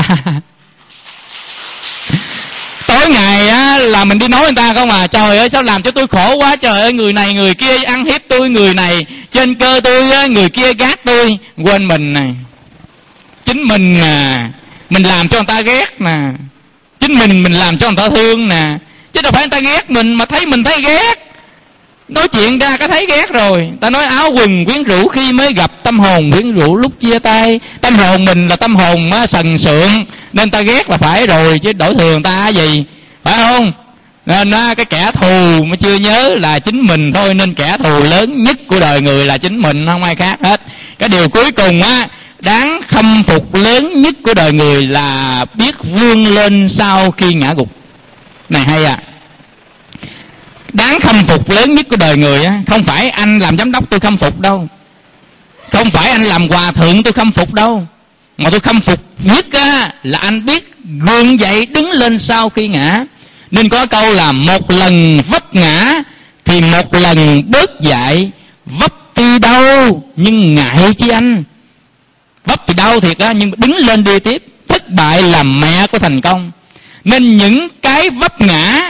Tối ngày á là mình đi nói người ta không à, trời ơi sao làm cho tôi khổ quá, trời ơi người này người kia ăn hiếp tôi, người này trên cơ tôi á, người kia gác tôi. Quên mình này, chính mình à, mình làm cho người ta ghét nè, chính mình mình làm cho người ta thương nè, chứ đâu phải người ta ghét mình mà thấy mình thấy ghét. Nói chuyện ra cái thấy ghét rồi. Ta nói áo quần quyến rũ khi mới gặp, tâm hồn quyến rũ lúc chia tay. Tâm hồn mình là tâm hồn sần sượng, nên ta ghét là phải rồi, chứ đổi thường ta gì, phải không? Nên cái kẻ thù mà chưa nhớ là chính mình thôi. Nên kẻ thù lớn nhất của đời người là chính mình, không ai khác hết. Cái điều cuối cùng á, đáng khâm phục lớn nhất của đời người là biết vươn lên sau khi ngã gục. Này hay à. Đáng khâm phục lớn nhất của đời người á, không phải anh làm giám đốc tôi khâm phục đâu, không phải anh làm hòa thượng tôi khâm phục đâu, mà tôi khâm phục nhất á là anh biết gượng dậy đứng lên sau khi ngã. Nên có câu là một lần vấp ngã thì một lần bớt dại, vấp tuy đau nhưng ngại chi anh. Vấp thì đau thiệt á, nhưng đứng lên đi tiếp. Thất bại là mẹ của thành công. Nên những cái vấp ngã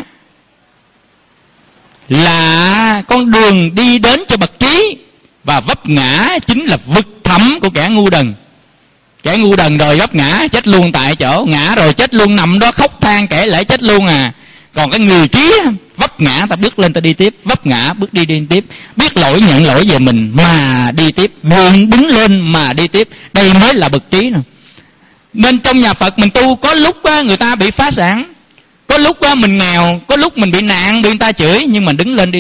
là con đường đi đến cho bậc trí, và vấp ngã chính là vực thẳm của kẻ ngu đần. Kẻ ngu đần rồi vấp ngã chết luôn tại chỗ, ngã rồi chết luôn, nằm đó khóc than kể lễ chết luôn à. Còn cái người trí vấp ngã ta bước lên ta đi tiếp, vấp ngã bước đi đi tiếp, biết lỗi nhận lỗi về mình mà đi tiếp, vươn đứng lên mà đi tiếp. Đây mới là bậc trí nè. Nên trong nhà Phật mình tu có lúc á, người ta bị phá sản, có lúc á, mình nghèo, có lúc mình bị nạn, bị người ta chửi, nhưng mà đứng lên đi tiếp.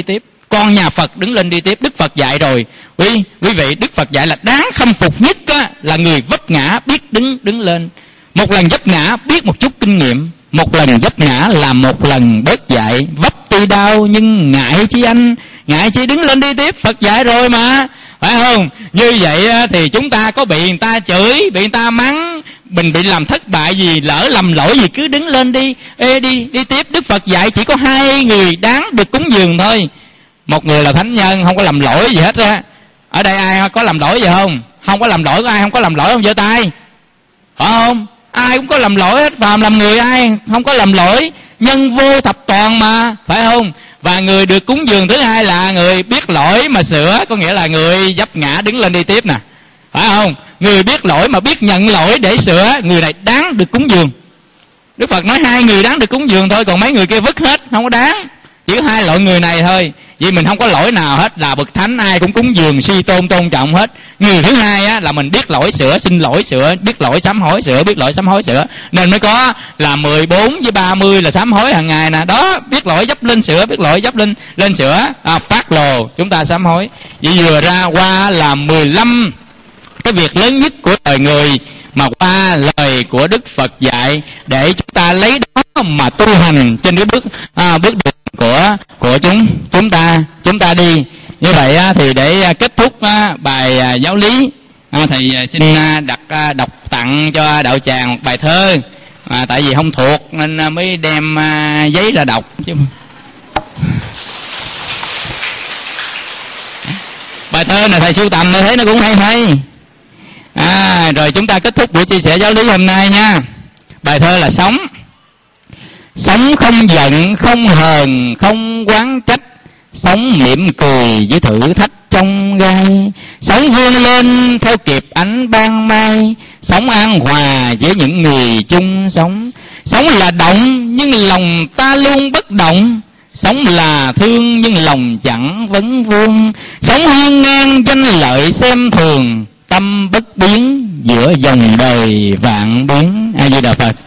con nhà Phật đứng lên đi tiếp. Đức Phật dạy rồi, quý quý vị, Đức Phật dạy là đáng khâm phục nhất á, là người vấp ngã biết đứng đứng lên. Một lần vấp ngã biết một chút kinh nghiệm, một lần vấp ngã là một lần bớt dạy. Vấp tuy đau nhưng ngại chi anh, ngại chi đứng lên đi tiếp, Phật dạy rồi mà, phải không? Như vậy thì chúng ta có bị người ta chửi, bị người ta mắng, mình bị làm thất bại gì, lỡ lầm lỗi gì, cứ đứng lên đi, ê đi đi tiếp. Đức Phật dạy chỉ có hai người đáng được cúng dường thôi. Một người là thánh nhân, không có làm lỗi gì hết á. Ở đây ai có làm lỗi gì không? Không có làm lỗi, có ai không có làm lỗi không? Giơ tay, phải không? Ai cũng có làm lỗi hết, phàm làm người ai không có làm lỗi, nhân vô thập toàn mà, phải không? Và người được cúng dường thứ hai là người biết lỗi mà sửa, có nghĩa là người vấp ngã đứng lên đi tiếp nè, phải không? Người biết lỗi mà biết nhận lỗi để sửa, người này đáng được cúng dường. Đức Phật nói hai người đáng được cúng dường thôi, còn mấy người kia vứt hết, không có đáng. Chỉ có hai loại người này thôi. Vì mình không có lỗi nào hết, là bậc thánh ai cũng cúng dường suy tôn tôn trọng hết. Người thứ hai á, là mình biết lỗi sửa, xin lỗi sửa, biết lỗi sám hối sửa, biết lỗi sám hối sửa, nên mới có là mười bốn với ba mươi là sám hối hàng ngày nè. Đó, biết lỗi dấp lên sửa, biết lỗi dấp lên lên sửa, à, phát lồ chúng ta sám hối. Vậy vừa ra qua là mười lăm cái việc lớn nhất của đời người mà qua lời của Đức Phật dạy, để chúng ta lấy đó mà tu hành trên cái bước à, bước đường của của chúng chúng ta chúng ta đi. Như vậy á, thì để kết thúc á, bài à, giáo lý, à, thầy xin à, đặt à, đọc tặng cho đạo tràng một bài thơ, à, tại vì không thuộc nên à, mới đem à, giấy ra đọc chứ. Bài thơ này thầy sưu tầm tôi thấy nó cũng hay hay. À, rồi chúng ta kết thúc buổi chia sẻ giáo lý hôm nay nha. Bài thơ là Sống. Sống không giận, không hờn, không oán trách, sống mỉm cười với thử thách trong gai, sống vươn lên theo kịp ánh ban mai, sống an hòa với những người chung sống. Sống là động nhưng lòng ta luôn bất động, sống là thương nhưng lòng chẳng vấn vương, sống hiên ngang danh lợi xem thường, tâm bất biến giữa dòng đời vạn biến. A Di Đà Phật.